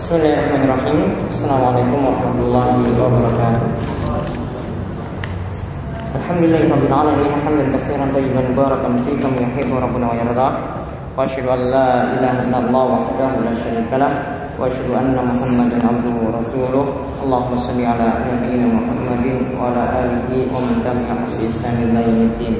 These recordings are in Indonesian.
Bismillahirrahmanirrahim. Assalamualaikum warahmatullahi wabarakatuh. Alhamdulillahirabbil alamin, hamdan katsiran thayyiban mubarakan fihi kama yuhibbu rabbuna wa yarda. Wa asyhadu an la ilaha illallah wahdahu la syarika lah wa asyhadu anna Muhammadan abduhu wa rasuluh. Allahumma shalli ala nabiyyina Muhammadin wa ala alihi wa man tabi'ahum bi ihsan ila yaumil.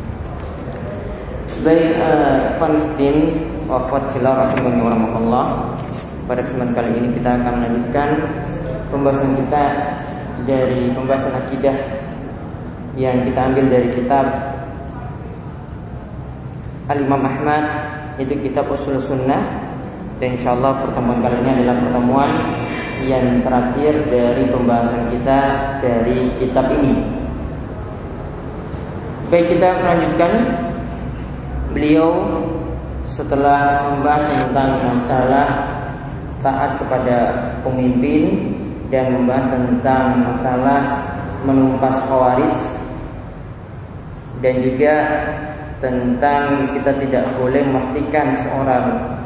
Baik, Fanfidin wa Fathilah rahimani wa rahmatullah. Pada kesempatan kali ini kita akan melanjutkan pembahasan kita dari pembahasan akidah yang kita ambil dari kitab Al-Imam Ahmad, yaitu kitab Ushul Sunnah. Dan insyaallah pertemuan kali ini adalah pertemuan yang terakhir dari pembahasan kita dari kitab ini. Baik, kita melanjutkan. Beliau setelah membahas tentang masalah taat kepada pemimpin dan membahas tentang masalah menumpas khawarij, dan juga tentang kita tidak boleh memastikan seorang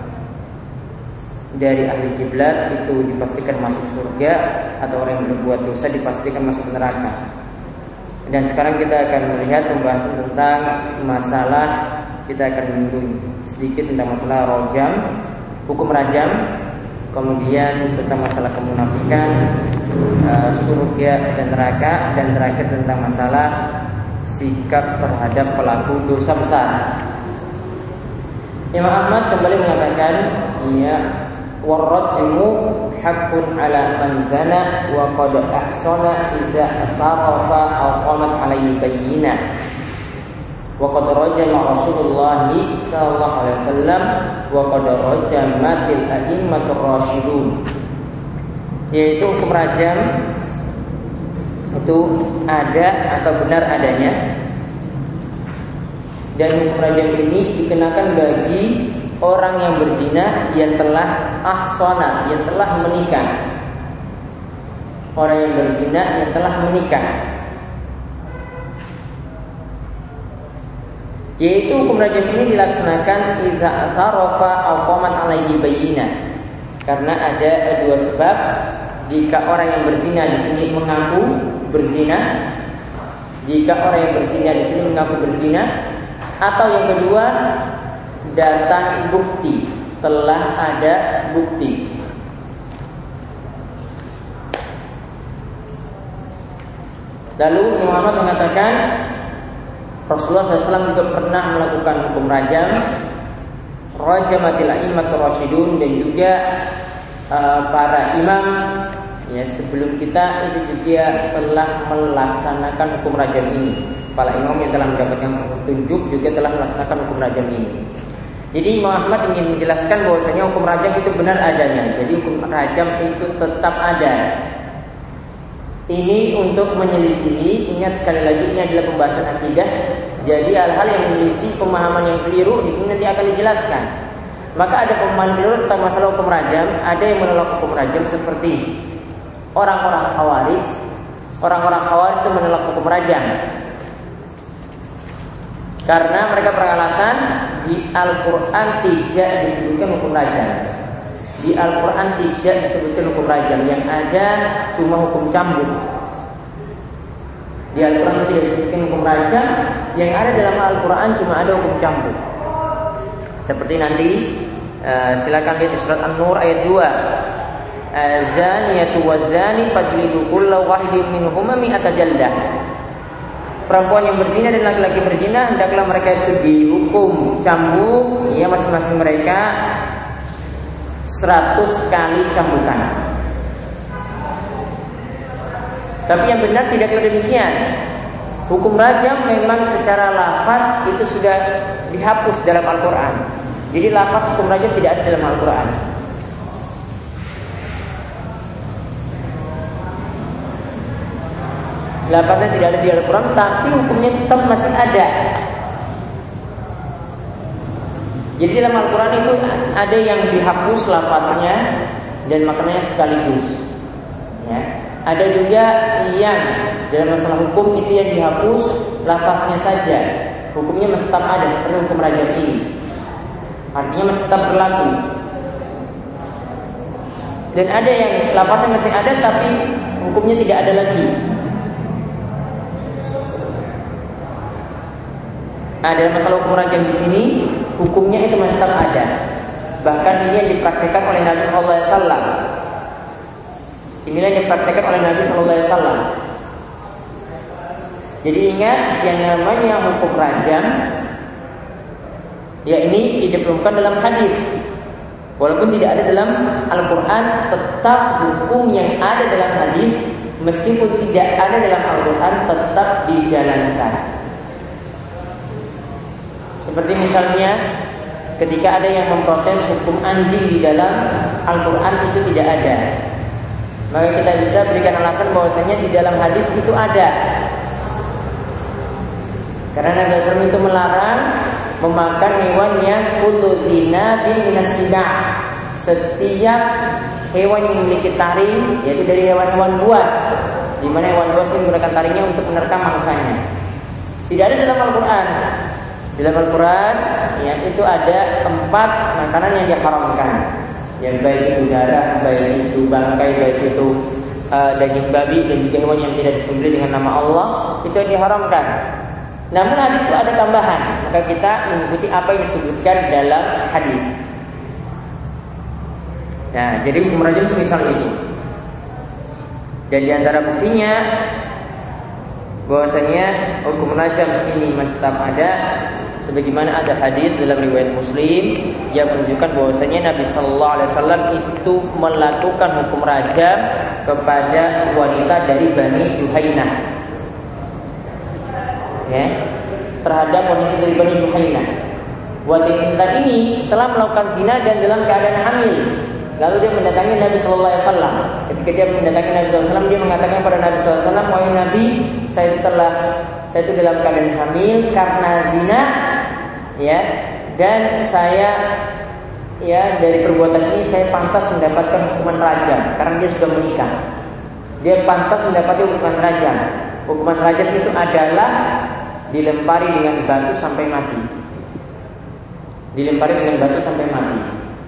dari ahli kiblat itu dipastikan masuk surga atau orang yang berbuat dosa dipastikan masuk neraka. Dan sekarang kita akan melihat pembahasan tentang masalah, kita akan menyinggung sedikit tentang masalah rojam, hukum rajam, kemudian tentang masalah kemunafikan, surga dan neraka, dan terakhir tentang masalah sikap terhadap pelaku dosa besar. Imam Ahmad kembali mengatakan, ya, warrajmu haqqun ala man zana wa qad ahsana idza tarafa aw qamat alaihi bayyinah. Wa qad rajama Rasulullah sallallahu alaihi wasallam wa qad rajamatil a'immatur rasyidun. Yaitu hukum rajam itu ada atau benar adanya, dan hukum rajam ini dikenakan bagi orang yang berzina yang telah ahsana, yang telah menikah. Orang yang berzina yang telah menikah, yaitu hukum rajam ini dilaksanakan idza tarafa aw qamat alaihi bayyinah. Karena ada dua sebab. Jika orang yang berzina di sini mengaku berzina, jika orang yang berzina di sini mengaku berzina, atau yang kedua datang bukti, telah ada bukti. Lalu Imam Ahmad mengatakan Rasulullah SAW juga pernah melakukan hukum rajam, rajamatil a'immatur rasyidun, dan juga para imam ya sebelum kita itu juga telah melaksanakan hukum rajam ini. Para imam yang telah mendapatkan petunjuk juga telah melaksanakan hukum rajam ini. Jadi Imam Ahmad ingin menjelaskan bahwasanya hukum rajam itu benar adanya. Jadi hukum rajam itu tetap ada. Ini untuk menyelisihi, ingat sekali lagi ini adalah pembahasan akidah. Jadi hal-hal yang menyelisih pemahaman yang keliru di sini nanti akan dijelaskan. Maka ada pemahaman keliru tentang masalah hukum rajam. Ada yang menolak hukum rajam seperti orang-orang khawarij. Orang-orang khawarij itu menolak hukum rajam karena mereka beralasan di Al-Quran tidak disebutkan hukum rajam. Di Al-Quran tidak disebutkan hukum rajam, yang ada cuma hukum cambuk. Di Al-Quran tidak disebutkan hukum rajam, yang ada dalam Al-Quran cuma ada hukum cambuk. Seperti nanti silakan lihat di surat An-Nur ayat 2. Zaniyatu wazani fajlidu kulla wahidin minhuma mi'ata jaldah. Perempuan yang berzina dan laki-laki berzina hendaklah mereka itu dihukum cambuk, ya masing-masing mereka 100 kali cambukan. Tapi yang benar tidak demikian. Hukum rajam memang secara lafaz itu sudah dihapus dalam Al-Quran. Jadi lafaz hukum rajam tidak ada dalam Al-Quran. Lafaznya tidak ada di Al-Quran, tapi hukumnya tetap masih ada. Jadi dalam Al-Quran itu ada yang dihapus lafaznya dan maknanya sekaligus, ya. Ada juga yang dalam masalah hukum itu yang dihapus lafaznya saja, hukumnya masih tetap ada seperti hukum rajam ini. Artinya masih tetap berlaku. Dan ada yang lafaznya masih ada tapi hukumnya tidak ada lagi. Nah, dalam masalah hukum rajam di sini, hukumnya itu masih tetap ada. Bahkan ini dipraktikkan oleh Nabi Sallallahu Alaihi Wasallam. Inilah yang dipraktikkan oleh Nabi Sallallahu Alaihi Wasallam. Jadi ingat, yang namanya hukum rajam, ya ini didiplomkan dalam hadis. Walaupun tidak ada dalam Al-Quran, tetap hukum yang ada dalam hadis, meskipun tidak ada dalam Al-Quran, tetap dijalankan. Seperti misalnya ketika ada yang memprotes hukum anjing di dalam Al-Quran itu tidak ada, maka kita bisa berikan alasan bahwasanya di dalam hadis itu ada. Karena Nabi SAW itu melarang memakan hewan yang kullu dzinabin minas sibah. Setiap hewan yang memiliki taring, yaitu dari hewan-hewan buas, di mana hewan buas ini menggunakan taringnya untuk menerkam mangsanya. Tidak ada dalam Al-Quran. Dalam Al-Quran, ya, itu ada 4 makanan yang diharamkan. Yang baik itu darah, baik itu bangkai, baik itu daging babi, dan juga hewan yang tidak disembelih dengan nama Allah, itu yang diharamkan. Namun hadis itu ada tambahan, maka kita mengikuti apa yang disebutkan dalam hadis. Nah, jadi hukum rajam semisal itu. Dan di antara buktinya bahwasanya hukum rajam ini masih tetap ada, sebagaimana ada hadis dalam riwayat Muslim yang menunjukkan bahwasanya Nabi Sallallahu Alaihi Wasallam itu melakukan hukum rajam kepada wanita dari Bani Juhainah. Ya, terhadap wanita dari Bani Juhainah. Wanita ini telah melakukan zina dan dalam keadaan hamil. Lalu dia mendatangi Nabi Sallallahu Alaihi Wasallam. Ketika dia mendatangi Nabi Sallallahu Alaihi Wasallam, dia mengatakan kepada Nabi Sallallahu Alaihi Wasallam, "Wahai Nabi, saya itu dalam keadaan hamil karena zina, ya, dan saya, ya, dari perbuatan ini saya pantas mendapatkan hukuman rajam karena dia sudah menikah. Dia pantas mendapatkan hukuman rajam. Hukuman rajam itu adalah dilempari dengan batu sampai mati. Dilempari dengan batu sampai mati."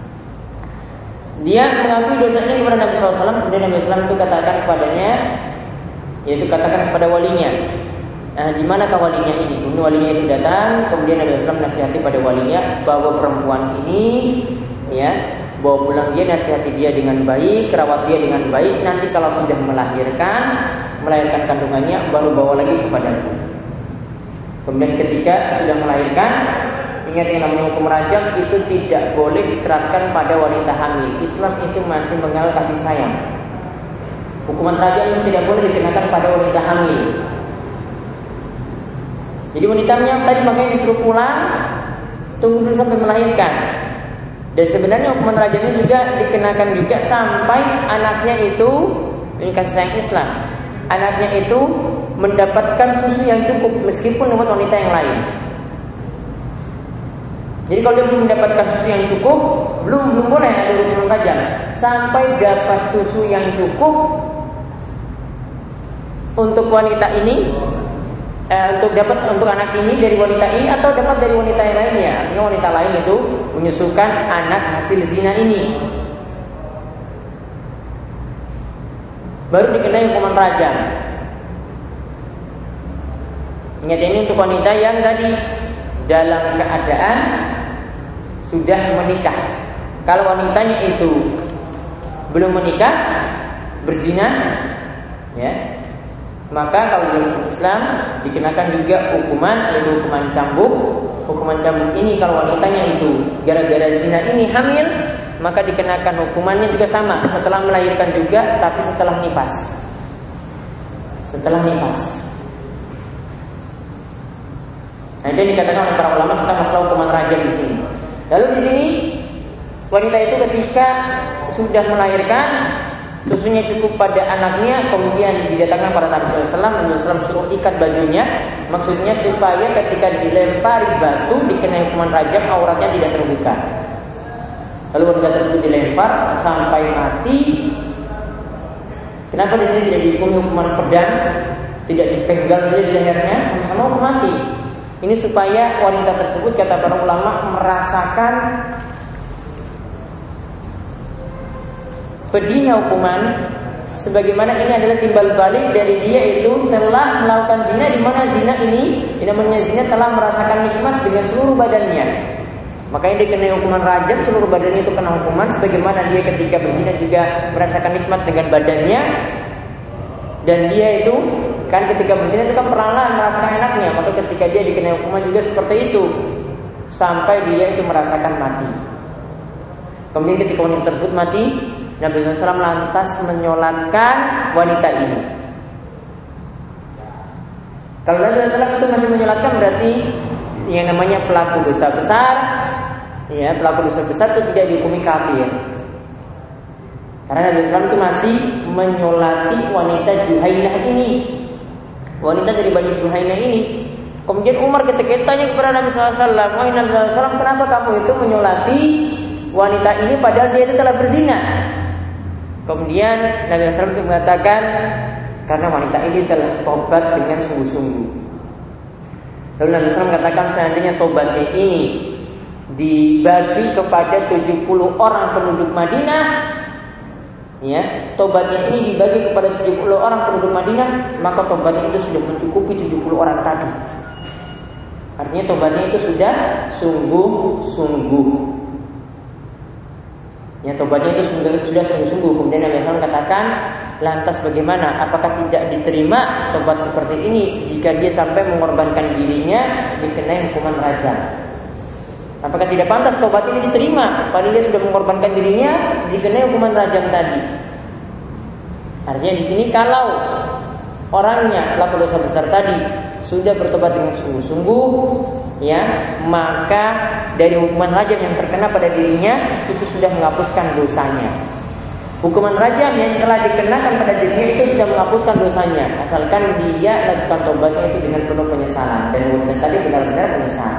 Dia mengakui dosanya kepada Nabi SAW. Kemudian Nabi SAW itu katakan kepadanya, yaitu katakan kepada walinya. Nah, di manakah walinya ini? Kemudian walinya itu datang. Kemudian Nabi SAW nasihati pada walinya bahwa perempuan ini, ya, bawa pulang dia, nasihati dia dengan baik, rawat dia dengan baik. Nanti kalau sudah melahirkan kandungannya, baru bawa lagi kepadaku. Kemudian ketika sudah melahirkan, ingat yang namanya hukum rajam itu tidak boleh diterapkan pada wanita hamil. Islam itu masih mengenal kasih sayang. Hukuman rajam itu tidak boleh dikenakan pada wanita hamil. Jadi wanitanya tadi makanya disuruh pulang, tunggu dulu sampai melahirkan. Dan sebenarnya hukuman rajam ini juga dikenakan juga sampai anaknya itu, ini kasih sayang Islam, anaknya itu mendapatkan susu yang cukup meskipun lewat wanita yang lain. Jadi kalau dia belum mendapatkan susu yang cukup, belum boleh ada hukuman rajam sampai dapat susu yang cukup untuk wanita ini, untuk anak ini dari wanita ini, atau dapat dari wanita yang lainnya. Artinya wanita lain itu menyusukan anak hasil zina ini, baru dikenai hukuman rajam. Ingat, ini untuk wanita yang tadi dalam keadaan sudah menikah. Kalau wanitanya itu belum menikah, berzina, ya, maka kalau dalam Islam dikenakan juga hukuman, yaitu hukuman cambuk. Hukuman cambuk ini kalau wanitanya itu gara-gara zina ini hamil, maka dikenakan hukumannya juga sama, setelah melahirkan juga, tapi setelah nifas. Setelah nifas. Nah, itu dikatakan oleh para ulama tentang masalah hukuman rajam di sini. Lalu di sini wanita itu ketika sudah melahirkan, susunya cukup pada anaknya, kemudian didatangkan pada Nabi SAW. Nabi SAW suruh ikat bajunya, maksudnya supaya ketika dilempari batu dikenai hukuman rajam, auratnya tidak terbuka. Lalu wanita tersebut dilempar sampai mati. Kenapa di sini tidak dihukumi hukuman pedang, tidak dipenggal saja di lehernya, sama-sama hukum mati? Ini supaya wanita tersebut, kata para ulama, merasakan pedihnya hukuman, sebagaimana ini adalah timbal balik dari dia itu telah melakukan zina, di mana zina ini, namanya zina telah merasakan nikmat dengan seluruh badannya. Makanya dia kena hukuman rajam, seluruh badannya itu kena hukuman, sebagaimana dia ketika berzina juga merasakan nikmat dengan badannya. Dan dia itu kan ketika berzina itu kan perlahan merasakan enaknya, maka ketika dia dikenai hukuman juga seperti itu sampai dia itu merasakan mati. Kemudian ketika wanita tersebut mati, Nabi SAW lantas menyolatkan wanita ini. Kalau Nabi SAW itu masih menyolatkan, berarti yang namanya pelaku dosa besar, ya, pelaku dosa besar itu tidak dihukumi kafir. Karena Nabi SAW itu masih menyolati wanita Juhainah ini, wanita dari Bani Juhainah ini. Kemudian Umar ketika tanya kepada Nabi SAW, "Wahai Nabi SAW, kenapa kamu itu menyolati wanita ini padahal dia itu telah berzina?" Kemudian Nabi SAW itu mengatakan, karena wanita ini telah tobat dengan sungguh-sungguh. Lalu Nabi SAW mengatakan, seandainya tobatnya ini dibagi kepada 70 orang penduduk Madinah, ya, tobatnya ini dibagi kepada 70 orang penduduk Madinah, maka tobatnya itu sudah mencukupi 70 orang tadi. Artinya tobatnya itu sudah sungguh-sungguh. Ya, tobatnya itu sudah sungguh-sungguh. Kemudian Nabi SAW katakan, lantas bagaimana? Apakah tidak diterima tobat seperti ini jika dia sampai mengorbankan dirinya dikenai hukuman rajam? Apakah tidak pantas tobat ini diterima padahal dia sudah mengorbankan dirinya dikenai hukuman rajam tadi? Artinya di sini kalau orangnya pelaku dosa besar tadi sudah bertobat dengan sungguh-sungguh, ya, maka dari hukuman rajam yang terkena pada dirinya itu sudah menghapuskan dosanya. Hukuman rajam yang telah dikenakan pada dirinya itu sudah menghapuskan dosanya, asalkan dia lakukan tobatnya itu dengan penuh penyesalan dan tadi benar-benar menyesal.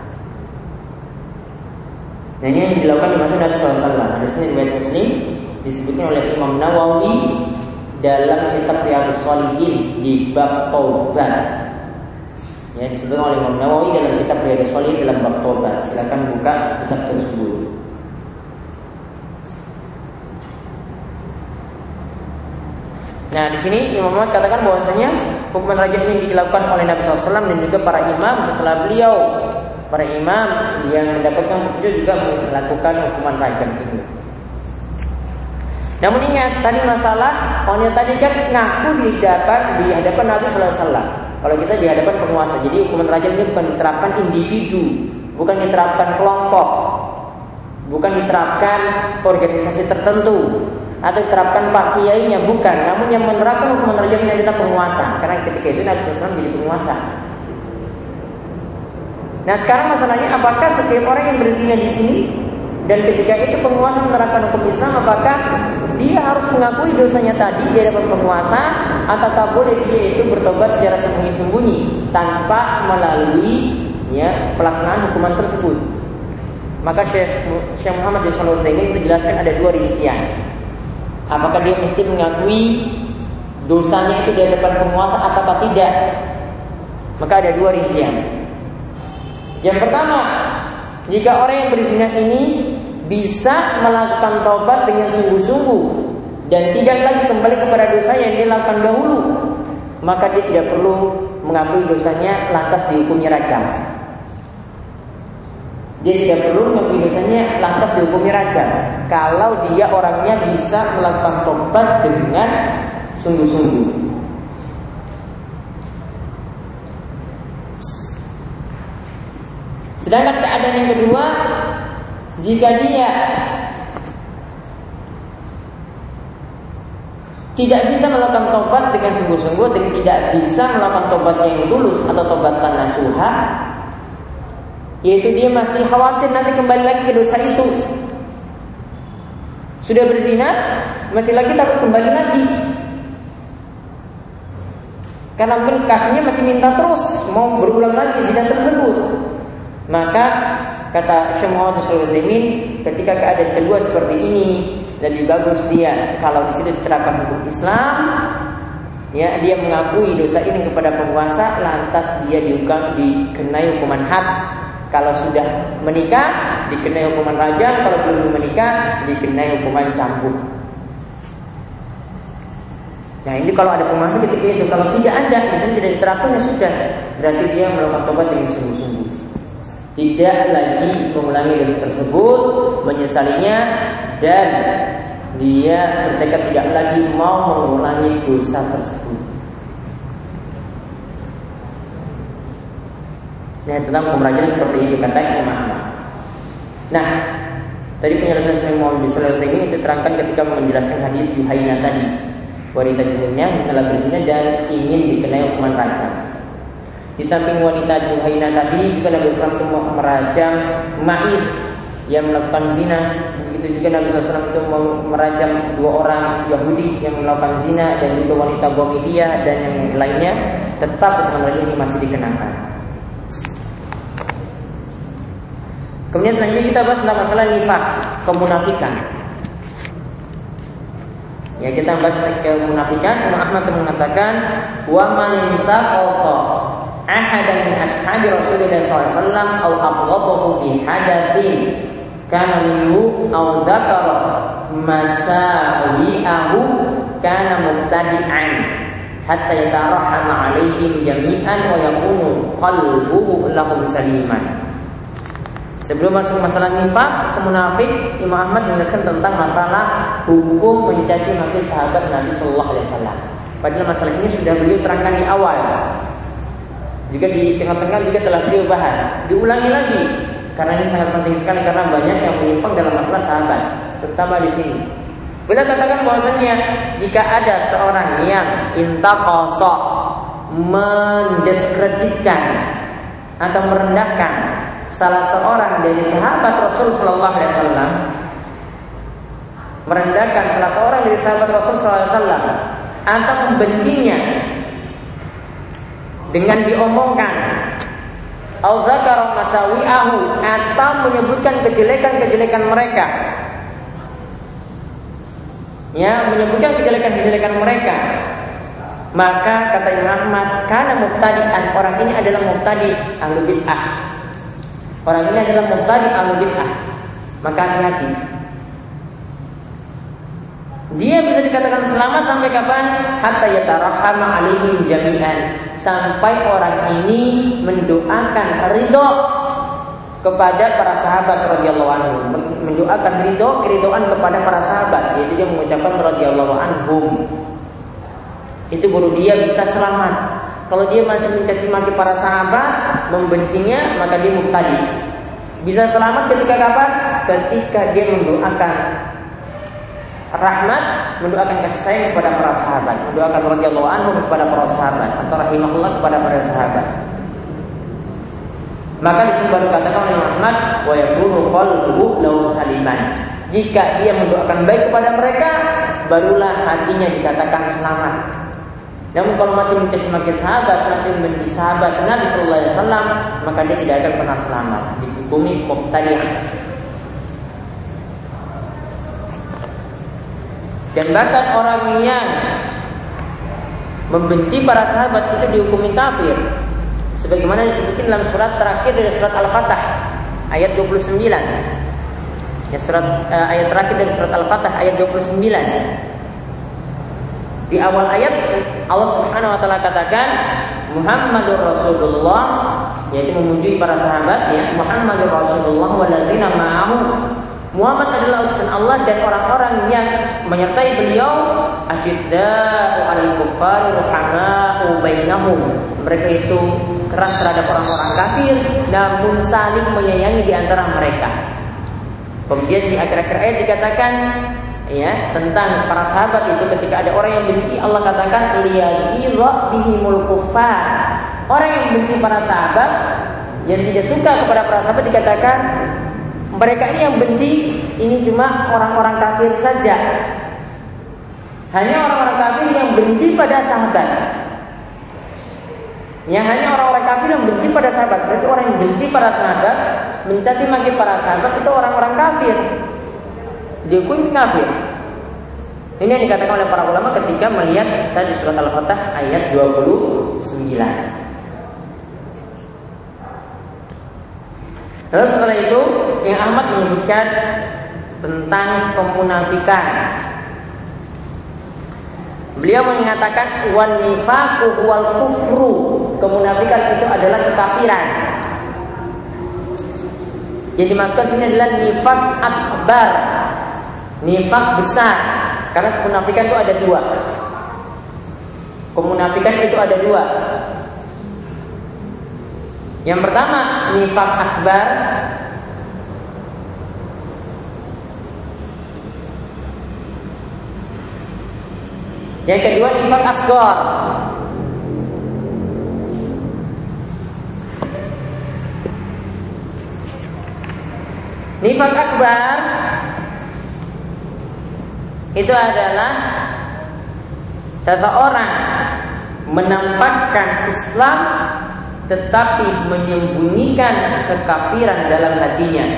Nah, ini yang dilakukan di masa Nabi SAW. Hadis ini riwayat Muslim, disebutnya oleh Imam Nawawi dalam kitab Riyadhus Shalihin di bab taubat. Ya, disebutkan oleh Imam Nawawi dalam kitab Riyadhus Shalihin dalam bab taubat. Silakan buka kitab tersebut. Nah, di sini Imam Muhammad katakan bahwasanya hukuman rajam ini dilakukan oleh Nabi SAW dan juga para imam setelah beliau. Para imam yang mendapatkan petunjuk juga melakukan hukuman rajam itu. Namun ingat tadi masalah wanita tadi kan ngaku di hadapan Nabi SAW. Kalau kita di hadapan penguasa, jadi hukuman rajam ini bukan diterapkan individu, bukan diterapkan kelompok, bukan diterapkan organisasi tertentu atau diterapkan pak kiainya, bukan. Namun yang menerapkan hukuman rajam ini adalah penguasa, karena ketika itu Nabi SAW menjadi penguasa. Nah, sekarang masalahnya apakah setiap orang yang berzina di sini dan ketika itu penguasa menerapkan hukum Islam, apakah dia harus mengakui dosanya tadi di hadapan penguasa, ataukah boleh dia itu bertobat secara sembunyi-sembunyi tanpa melalui, ya, pelaksanaan hukuman tersebut? Maka Syekh Muhammad bin Shalih Al-Utsaimin menjelaskan ada dua rincian. Apakah dia mesti mengakui dosanya itu di hadapan penguasa ataukah tidak? Maka ada dua rincian. Yang pertama, jika orang yang berzina ini bisa melakukan taubat dengan sungguh-sungguh dan tidak lagi kembali kepada dosa yang dia lakukan dahulu, maka dia tidak perlu mengakui dosanya lantas dihukumi rajam. Dia tidak perlu mengakui dosanya lantas dihukumi rajam kalau dia orangnya bisa melakukan taubat dengan sungguh-sungguh. Sedangkan keadaan yang kedua, jika dia tidak bisa melakukan tobat dengan sungguh-sungguh dan tidak bisa melakukan tobat yang tulus atau tobat nasuha, yaitu dia masih khawatir nanti kembali lagi ke dosa itu. Sudah berzina, masih lagi takut kembali lagi, karena mungkin kasihnya masih minta terus, mau berulang lagi zina tersebut. Maka kata Syekh Muhammad bin Shalih Al-Utsaimin, ketika keadaan kedua seperti ini, lebih bagus dia kalau di sini diterapkan hukum Islam, ya, dia mengakui dosa ini kepada penguasa, lantas dia dikenai hukuman had. Kalau sudah menikah dikenai hukuman rajam, kalau belum menikah dikenai hukuman cambuk. Nah ini kalau ada pembahasan ketika itu. Kalau tidak ada, di sini tidak diterapkan, ya sudah, berarti dia melakukan tobat dengan sungguh-sungguh. Tidak lagi mengulangi dosa tersebut, menyesalinya, dan dia bertekad tidak lagi mau mengulangi dosa tersebut. Nah tentang pemerajahan seperti itu kata Imam Ahmad. Nah tadi penjelasan saya mau diselesaikan ini diterangkan ketika menjelaskan hadis Juhainah tadi. Wanita Juhainah telah berzina dan ingin dikenai hukuman rajam. Di samping wanita Juhainah tadi juga Nabi SAW itu merajam Ma'is yang melakukan zina. Begitu juga Nabi SAW itu merajam 2 orang Yahudi yang melakukan zina, dan juga wanita Gomidiyah dan yang lainnya. Tetap hukuman rajam ini masih dikenakan. Kemudian selanjutnya kita bahas tentang masalah nifaq, kemunafikan. Ya, kita bahas tentang kemunafikan. Imam Ahmad mengatakan, "Wa man intaqasa ahadan min ashabi Rasulillah sallallahu alaihi wasallam aw abghadahu bi hadatsin kana minhu aw dzakara masawi'ahu kana mubtadi'an hatta yatarahama 'alaihim jami'an wa yakunu qalbuhu lahum saliman." Sebelum masuk masalah nifaq, kemunafik, Imam Ahmad menjelaskan tentang masalah hukum mencaci maki sahabat Nabi Sallallahu Alaihi Wasallam. Padahal masalah ini sudah beliau terangkan di awal. Juga di tengah-tengah juga telah beliau bahas. Diulangi lagi karena ini sangat penting sekali, karena banyak yang menyimpang dalam masalah sahabat, terutama di sini. Beliau katakan bahwasanya jika ada seorang yang intaqasa, mendiskreditkan atau merendahkan salah seorang dari sahabat Rasul Sallallahu Alaihi Wasallam, merendahkan salah seorang dari sahabat Rasul Sallallahu Alaihi Wasallam, atau membencinya dengan diomongkan, au dzakara masawi'ahu, atau menyebutkan kejelekan-kejelekan mereka, ya, menyebutkan kejelekan-kejelekan mereka, maka kata Imam Ahmad, kana mubtadi'an, orang ini adalah mubtadi' ahlu bid'ah. Orang ini adalah mubtadi' ahlu bid'ah. Maka hati-hati. Dia bisa dikatakan selamat sampai kapan? Hatta yatarahama 'alaihim jami'an, sampai orang ini mendoakan ridho kepada para sahabat radhiyallahu anhum, mendoakan keridhaan kepada para sahabat, yaitu dia mengucapkan radhiyallahu anhum. Itu baru dia bisa selamat. Kalau dia masih mencaci maki para sahabat, membencinya, maka dia mubtadi. Bisa selamat ketika kapan? Ketika dia mendoakan rahmat, mendoakan kasih sayang kepada para sahabat, mendoakan radhiyallahu anhu kepada para sahabat, atau rahimahullah kepada para sahabat. Maka disini baru katakan oleh Muhammad, wa yakunu qalbuhu lahu saliman. Jika dia mendoakan baik kepada mereka, barulah hatinya dikatakan selamat. Namun kalau masih mencaci maki sahabat, masih membenci sahabat Nabi Sallallahu Alaihi Wasallam, maka dia tidak akan pernah selamat, dihukumi mubtadi'. Dan bahkan orang yang membenci para sahabat itu dihukumi kafir, sebagaimana disebutkan dalam surat terakhir dari surat Al-Fatah ayat 29. Ya, ayat terakhir dari surat Al-Fatah ayat 29. Di awal ayat Allah Subhanahu wa taala katakan Muhammadur Rasulullah, yaitu memuji para sahabat, ya, Muhammadur Rasulullah walladzina ma'ahu. Muhammad adalah utusan Allah dan orang-orang yang menyertai beliau, asyidda'u 'alal kuffari ruhama'u bainahum. Mereka itu keras terhadap orang-orang kafir, namun saling menyayangi di antara mereka. Kemudian di akhir-akhir ayat dikatakan, ya, tentang para sahabat itu ketika ada orang yang benci, Allah katakan liyaghiza bihimul kuffar. Orang yang benci para sahabat, yang tidak suka kepada para sahabat, dikatakan mereka ini yang benci ini cuma orang-orang kafir saja. Hanya orang-orang kafir yang benci pada sahabat. Ya, hanya orang-orang kafir yang benci pada sahabat. Berarti orang yang benci para sahabat, mencaci maki para sahabat, itu orang-orang kafir, dihukumi kafir. Ini yang dikatakan oleh para ulama ketika melihat tadi surat Al-Fatah ayat 29. Lalu setelah itu yang Ahmad menyebutkan tentang kemunafikan. Beliau mengatakan wan nifaqu wal kufru, kemunafikan itu adalah kekafiran. Jadi dimaksudkan sini adalah nifaq akbar, nifaq besar. Karena kemunafikan itu ada dua. Kemunafikan itu ada dua. Yang pertama nifaq akbar, yang kedua nifaq asghar. Nifaq akbar itu adalah seseorang menampakkan Islam tetapi menyembunyikan kekafiran dalam hatinya.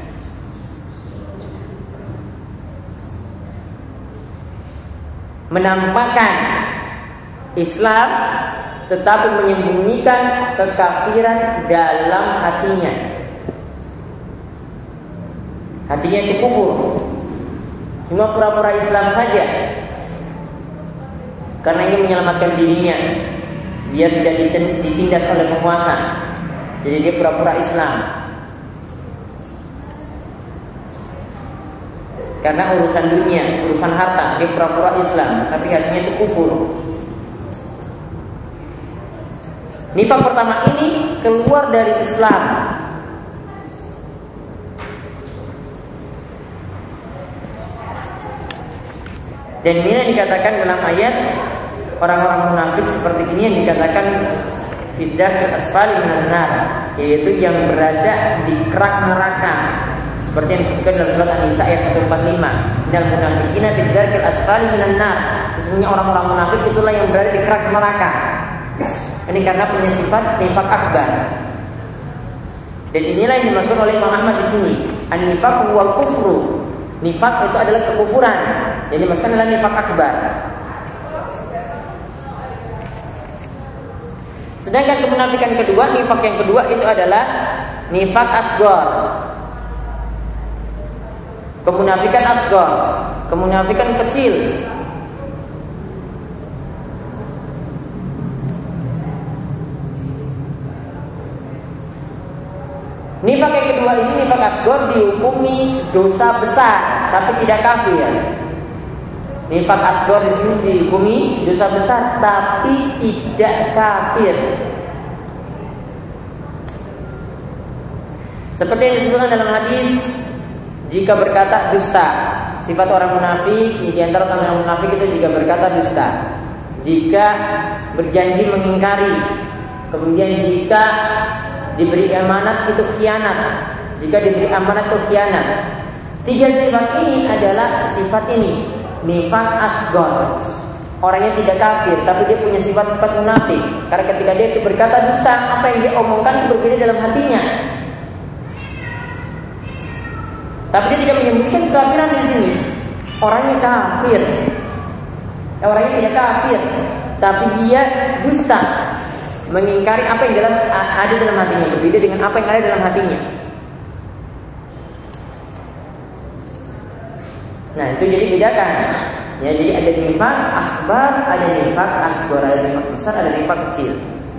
Menampakkan Islam tetapi menyembunyikan kekafiran dalam hatinya. Hatinya itu kufur, cuma pura-pura Islam saja karena ingin menyelamatkan dirinya biar tidak ditindas oleh penguasa. Jadi dia pura-pura Islam karena urusan dunia, urusan harta, dia pura-pura Islam tapi hatinya itu kufur. Nifaq pertama ini keluar dari Islam. Dan ini yang dikatakan dalam ayat orang-orang munafik seperti ini yang dikatakan fid darkil asfali minan nar, yaitu yang berada di kerak neraka. Seperti yang disebutkan dalam surat An-Nisa ayat 145. Innal munafiqina fid darkil asfali minan nar. Sesungguhnya orang-orang munafik itulah yang berada di kerak neraka. Ini karena punya sifat nifaq akbar. Dan inilah yang dimaksud oleh Imam Ahmad di sini. An-nifaq wal kufru. Nifaq itu adalah kekufuran. Jadi maksudnya adalah nifaq akbar. Sedangkan kemunafikan kedua, nifaq yang kedua itu adalah nifaq asghar. Kemunafikan asghar, kemunafikan kecil. Nifaq yang kedua ini, nifaq asghar, dihukumi dosa besar tapi tidak kafir. Nifaq asghar di sini dihukumi dosa besar tapi tidak kafir. Seperti yang disebutkan dalam hadis, jika berkata dusta, sifat orang munafik, di antara orang munafik itu jika berkata dusta, jika berjanji mengingkari, kemudian jika diberi amanat itu khianat, jika diberi amanat itu khianat. Tiga sifat ini adalah sifat ini, nifaq asghar. Orangnya tidak kafir, tapi dia punya sifat-sifat munafik. Karena ketika dia itu berkata dusta, apa yang dia omongkan itu berbeda dalam hatinya. Tapi dia tidak menyembunyikan kekafiran di sini. Orangnya kafir, orangnya tidak kafir, tapi dia dusta, mengingkari apa yang ada dalam hatinya, berbeda dengan apa yang ada dalam hatinya. Nah itu jadi bedakan. Ya, jadi ada nifaq akbar, ada nifaq asghar, ada nifaq besar, ada nifaq kecil.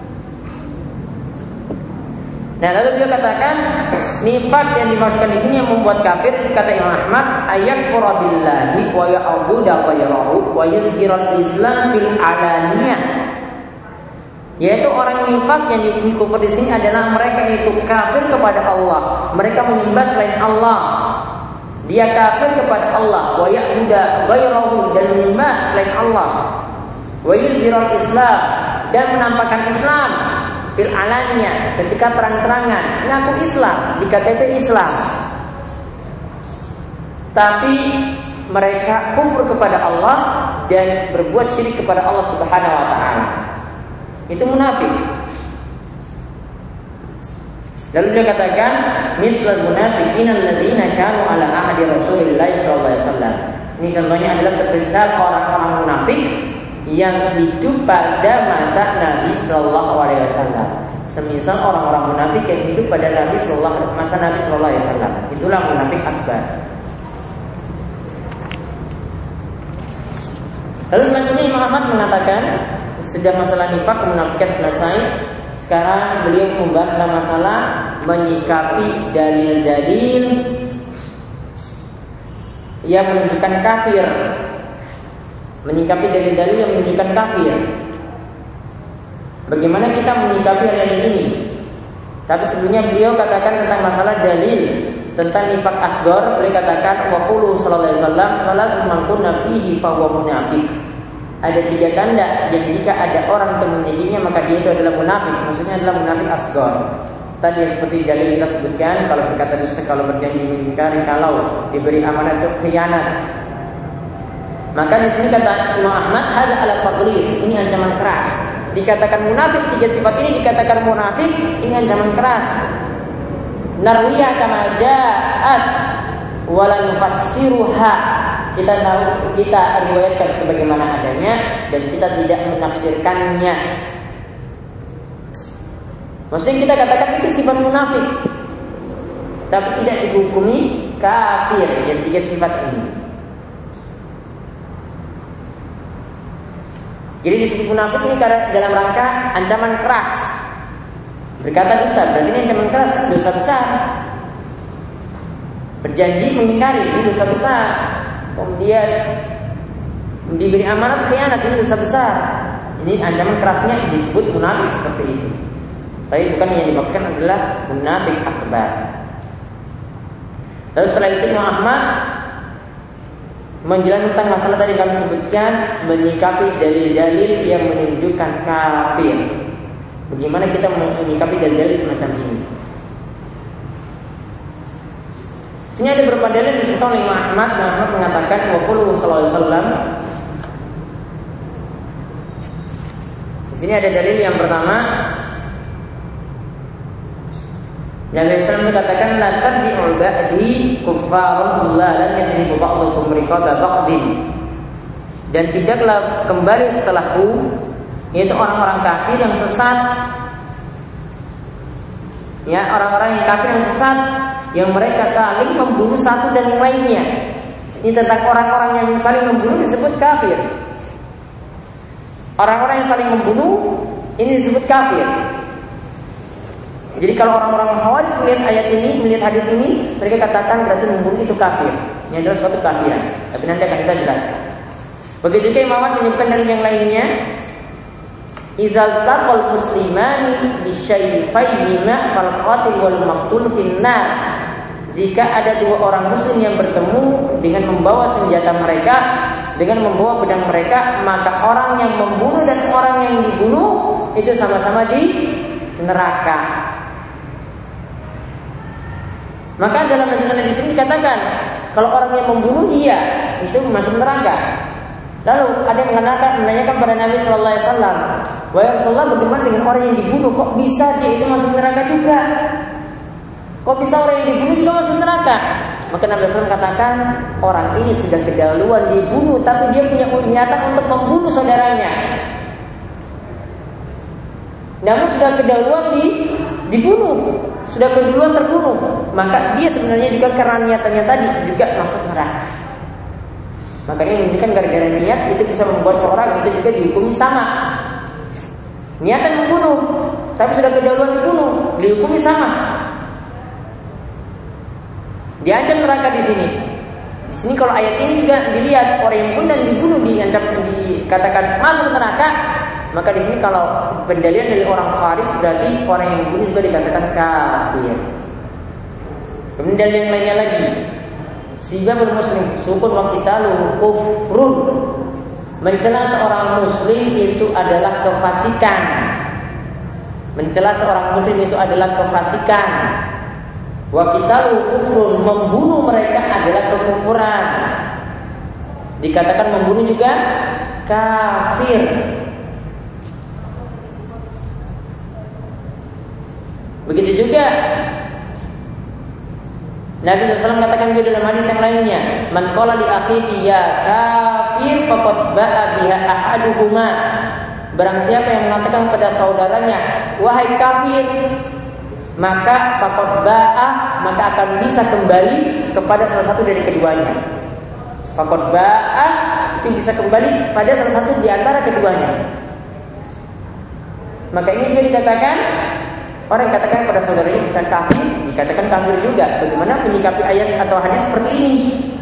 Nah lalu dia katakan nifaq yang dimaksudkan di sini yang membuat kafir, kata Imam Ahmad, ayakfura billahi wa ya'budu ghayrahu wa yuzhirul Islam fil alaniyah. Yaitu orang nifaq yang dikufur di sini adalah mereka itu kafir kepada Allah, mereka menyembah selain Allah. Dia kafir kepada Allah, wa ya'budu ghayrahu, dan menyembah selain Allah. Wa yuzhirul Islam, dan menampakkan Islam fil alaniyah, ketika terang-terangan ngaku Islam, di KTP Islam, tapi mereka kufur kepada Allah dan berbuat syirik kepada Allah Subhanahu wa taala. Itu munafik. Lalu dia katakan mislal munafiqina alladzina kanu ala ahdi Rasulillah sallallahu alaihi wasallam. Ini contohnya adalah seperti orang-orang munafik yang hidup pada masa Nabi sallallahu alaihi wasallam. Semisal orang-orang munafik yang hidup pada masa Nabi sallallahu alaihi wasallam. Itulah munafik akbar. Lalu selanjutnya Imam Ahmad mengatakan, sudah masalah nifaq kemunafikan selesai. Sekarang beliau membahas tentang masalah menyikapi dalil-dalil yang menunjukkan kafir. Menyikapi dalil-dalil yang menunjukkan kafir. Bagaimana kita menyikapi hal ini? Tapi sebelumnya beliau katakan tentang masalah dalil tentang nifaq asghar. Beliau katakan waqulu sallallahu alaihi wasallam salasun man kunna fihi fa huwa munafiq. Ada 3 tanda yang jika ada orang memilikinya maka dia itu adalah munafik. Maksudnya adalah munafik asghar. Tadi seperti dalil kita sebutkan, kalau berkata dusta, kalau berjanji mengingkari, kalau diberi amanat itu khianat. Maka di sini kata Imam Ahmad hada ala taqlis, ini ancaman keras. Dikatakan munafik, 3 sifat ini dikatakan munafik, ini ancaman keras. Narwiya kama ja'at wa la nufassiruha. Kita tahu, kita riwayatkan sebagaimana adanya dan kita tidak menafsirkannya. Maksudnya kita katakan itu sifat munafik, tapi tidak dihukumi kafir yang 3 sifat ini. Jadi disebut munafik ini karena dalam rangka ancaman keras. Berkata dusta, berarti ini ancaman keras, dosa besar. Berjanji mengingkari, ini dosa besar. Kemudian diberi amanat khianat, ini dosa besar. Ini ancaman kerasnya disebut munafik seperti itu. Tapi bukan yang dimaksudkan adalah munafik akbar. Lalu setelah itu Imam Ahmad menjelaskan tentang masalah tadi kami sebutkan, menyikapi dalil-dalil yang menunjukkan kafir. Bagaimana kita menyikapi dalil-dalil semacam ini? Sini ada beberapa dalil disebutkan oleh Imam Ahmad. Ahmad mengatakan waqulu sallallahu alaihi wasallam. Di sini ada dalil yang pertama. Nabi SAW mengatakan la tarji'u ba'di kuffarun la lan yadribu ba'dukum riqaba ba'din. Dan tidaklah kembali setelahku, yaitu orang-orang kafir yang sesat. Ya, orang-orang yang kafir yang sesat, yang mereka saling membunuh satu dan yang lainnya. Ini tentang orang-orang yang saling membunuh disebut kafir. Orang-orang yang saling membunuh ini disebut kafir. Jadi kalau orang-orang Khawarij melihat ayat ini, melihat hadis ini, mereka katakan berarti membunuh itu kafir. Ini adalah suatu kafiran. Tapi nanti akan kita jelaskan. Begitu juga Imam Ahmad menyebutkan dari yang lainnya, izal taqal muslimani bisyayfaihima fal qatil wal maqtul finnar. Jika ada 2 orang muslim yang bertemu dengan membawa senjata mereka, dengan membawa pedang mereka, maka orang yang membunuh dan orang yang dibunuh itu sama-sama di neraka. Maka dalam hadis di sini dikatakan kalau orang yang membunuh dia itu masuk neraka. Lalu ada yang menanyakan pada Nabi Sallallahu Alaihi Wasallam, wahai Rasulullah, bagaimana dengan orang yang dibunuh? Kok bisa dia itu masuk neraka juga? Kok bisa orang yang dibunuh juga masuk neraka? Maka Nabi SAW katakan orang ini sudah kedahuluan dibunuh, tapi dia punya niatan untuk membunuh saudaranya. Namun sudah kedahuluan dibunuh, sudah keduluan terbunuh, maka dia sebenarnya juga karena niatannya tadi juga masuk neraka. Makanya ini kan gara-gara niat itu bisa membuat seorang itu juga dihukumi sama. Niatan membunuh, tapi sudah kedahuluan dibunuh, dihukumi sama. Diancam neraka di sini. Di sini kalau ayat ini juga dilihat orang yang membunuh dan dibunuh diancam, dikatakan masuk neraka. Maka di sini kalau pendalilan dari orang Khawarij berarti orang yang dibunuh juga dikatakan kafir. Kemudian dalil yang lainnya lagi, sibabul muslim sukun wa qitaluhu kufrun. Mencela seorang muslim itu adalah kefasikan. Mencela seorang muslim itu adalah kefasikan. Wa qitaluhu kufrun, membunuh mereka adalah kekufuran. Dikatakan membunuh juga kafir. Begitu juga Nabi SAW mengatakan juga dalam hadis yang lainnya, man qala li akhihi ya kafir faqad ba'a biha ahaduhuma. Barang siapa yang mengatakan kepada saudaranya wahai kafir, maka faqad ba'a, maka akan bisa kembali kepada salah satu dari keduanya. Faqad ba'a itu bisa kembali pada salah satu di antara keduanya. Maka ini juga dikatakan, orang yang katakan pada saudara ini bisa kafir, dikatakan kafir juga. Bagaimana menyikapi ayat atau hadis seperti ini?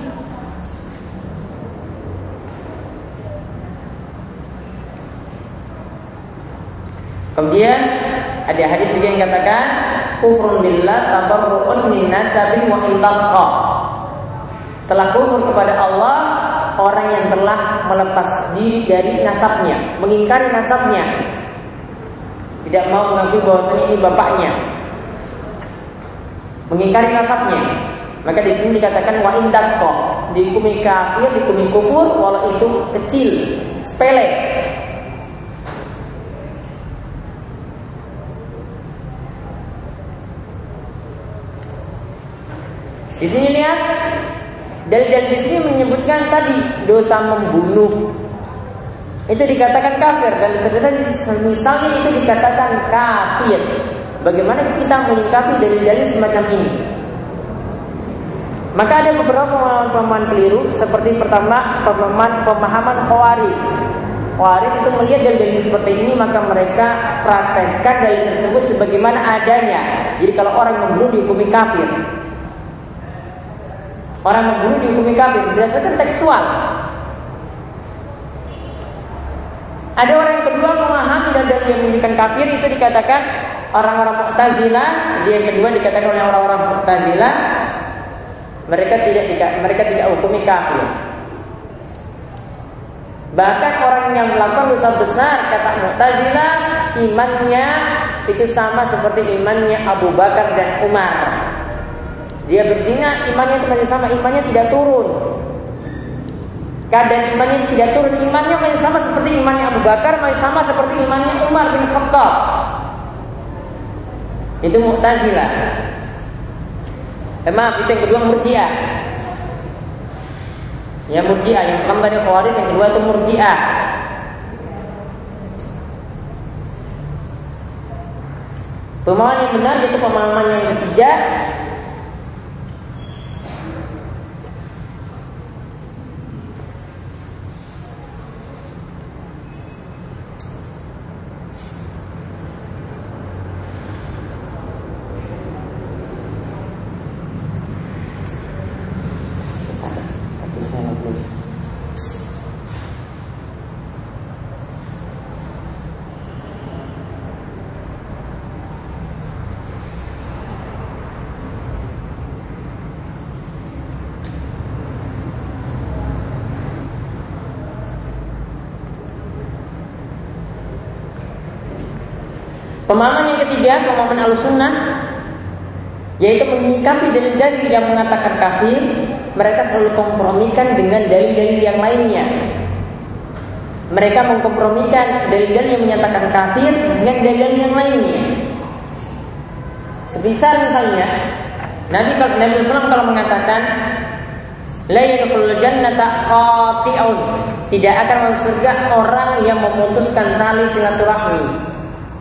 Kemudian ada hadis juga yang katakan kufrun billah tabarru'un min nasabin wa intaqa. Telah kufur kepada Allah orang yang telah melepas diri dari nasabnya, mengingkari nasabnya, tidak mau mengakui bahwasanya ini bapaknya, mengingkari nasabnya. Maka di sini dikatakan wa intaqa, dihukumi kafir, dihukumi kufur walau itu kecil, sepele. Di sini lihat, dalil di sini menyebutkan tadi dosa membunuh itu dikatakan kafir, dan misalnya itu dikatakan kafir. Bagaimana kita menyikapi dalil-dalil semacam ini? Maka ada beberapa pemahaman keliru. Seperti pertama, pemahaman Khawarij. Khawarij itu melihat dalil-dalil seperti ini, maka mereka praktekkan dalil tersebut sebagaimana adanya. Jadi kalau orang membunuh dihukumi kafir. Orang membunuh dihukumi kafir berdasarkan tekstual. Ada orang yang kedua memahami dalil yang menunjukkan kafir itu dikatakan orang-orang Mu'tazilah. Yang kedua dikatakan oleh orang-orang Mu'tazilah, mereka tidak hukumi kafir. Bahkan orang yang melakukan dosa besar, kata Mu'tazilah, imannya itu sama seperti imannya Abu Bakar dan Umar. Dia berzina, imannya itu masih sama, imannya tidak turun. Keadaan imannya tidak turun, imannya masih sama seperti imannya Abu Bakar, masih sama seperti imannya Umar bin Khattab. Itu Mu'tazilah. Maaf, itu yang kedua Murji'ah. Ya Murji'ah, yang pertama tadi Khawarij, yang kedua itu Murji'ah. Pemahaman yang benar itu pemahaman yang ketiga. Pemahaman yang ketiga, pemahaman Ahlussunnah, yaitu menyikapi dalil-dalil yang mengatakan kafir, mereka selalu kompromikan dengan dalil-dalil yang lainnya. Mereka mengkompromikan dalil-dalil yang menyatakan kafir dengan dalil yang lainnya. Sebisa misalnya Nabi SAW kalau mengatakan la yadkhulul jannata qati'un, tidak akan masuk surga orang yang memutuskan tali silaturahmi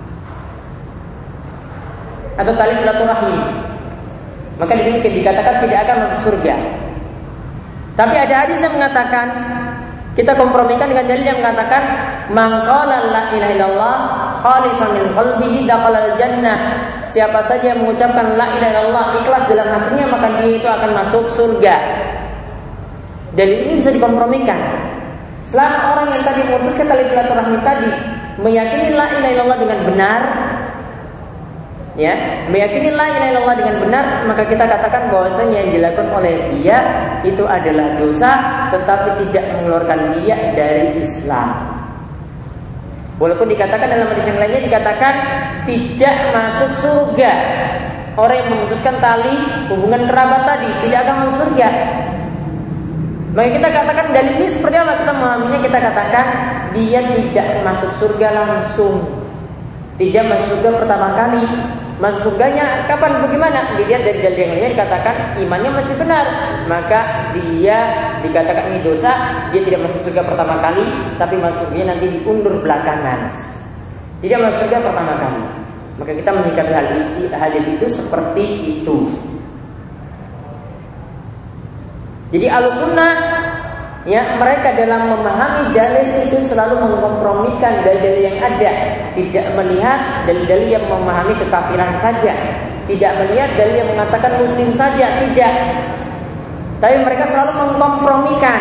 atau tali silaturahmi, maka di sini dikatakan tidak akan masuk surga. Tapi ada hadis yang mengatakan, kita kompromikan dengan dalil yang mengatakan man qala la ilaha illallah khalisan min qalbihi dakhalal jannah. Siapa saja yang mengucapkan la ilaha illallah ikhlas dalam hatinya, maka dia itu akan masuk surga. Dalil ini bisa dikompromikan. Selama orang yang tadi memutuskan tali silaturahmi tadi meyakini la ilaha illallah dengan benar, ya, meyakini la ilaha illallah dengan benar, maka kita katakan bahwasanya yang dilakukan oleh dia itu adalah dosa, tetapi tidak mengeluarkan dia dari Islam. Walaupun dikatakan dalam hadis yang lainnya dikatakan tidak masuk surga orang yang memutuskan tali hubungan kerabat tadi, tidak akan masuk surga. Maka kita katakan dalil ini seperti apa kita memahaminya? Kita katakan dia tidak masuk surga langsung, tidak masuk surga pertama kali. Masuk surganya kapan, bagaimana? Dilihat dari dalil yang lainnya dikatakan imannya masih benar, maka dia dikatakan ini dosa, dia tidak masuk surga pertama kali, tapi masuknya nanti diundur belakangan. Tidak masuk surga pertama kali. Maka kita menyikapi hadis itu seperti itu. Jadi Ahlussunnah Ya, mereka dalam memahami dalil itu selalu mengkompromikan dalil yang ada, tidak melihat dalil yang memahami kekafiran saja, tidak melihat dalil yang mengatakan muslim saja, tidak. Tapi mereka selalu mengkompromikan.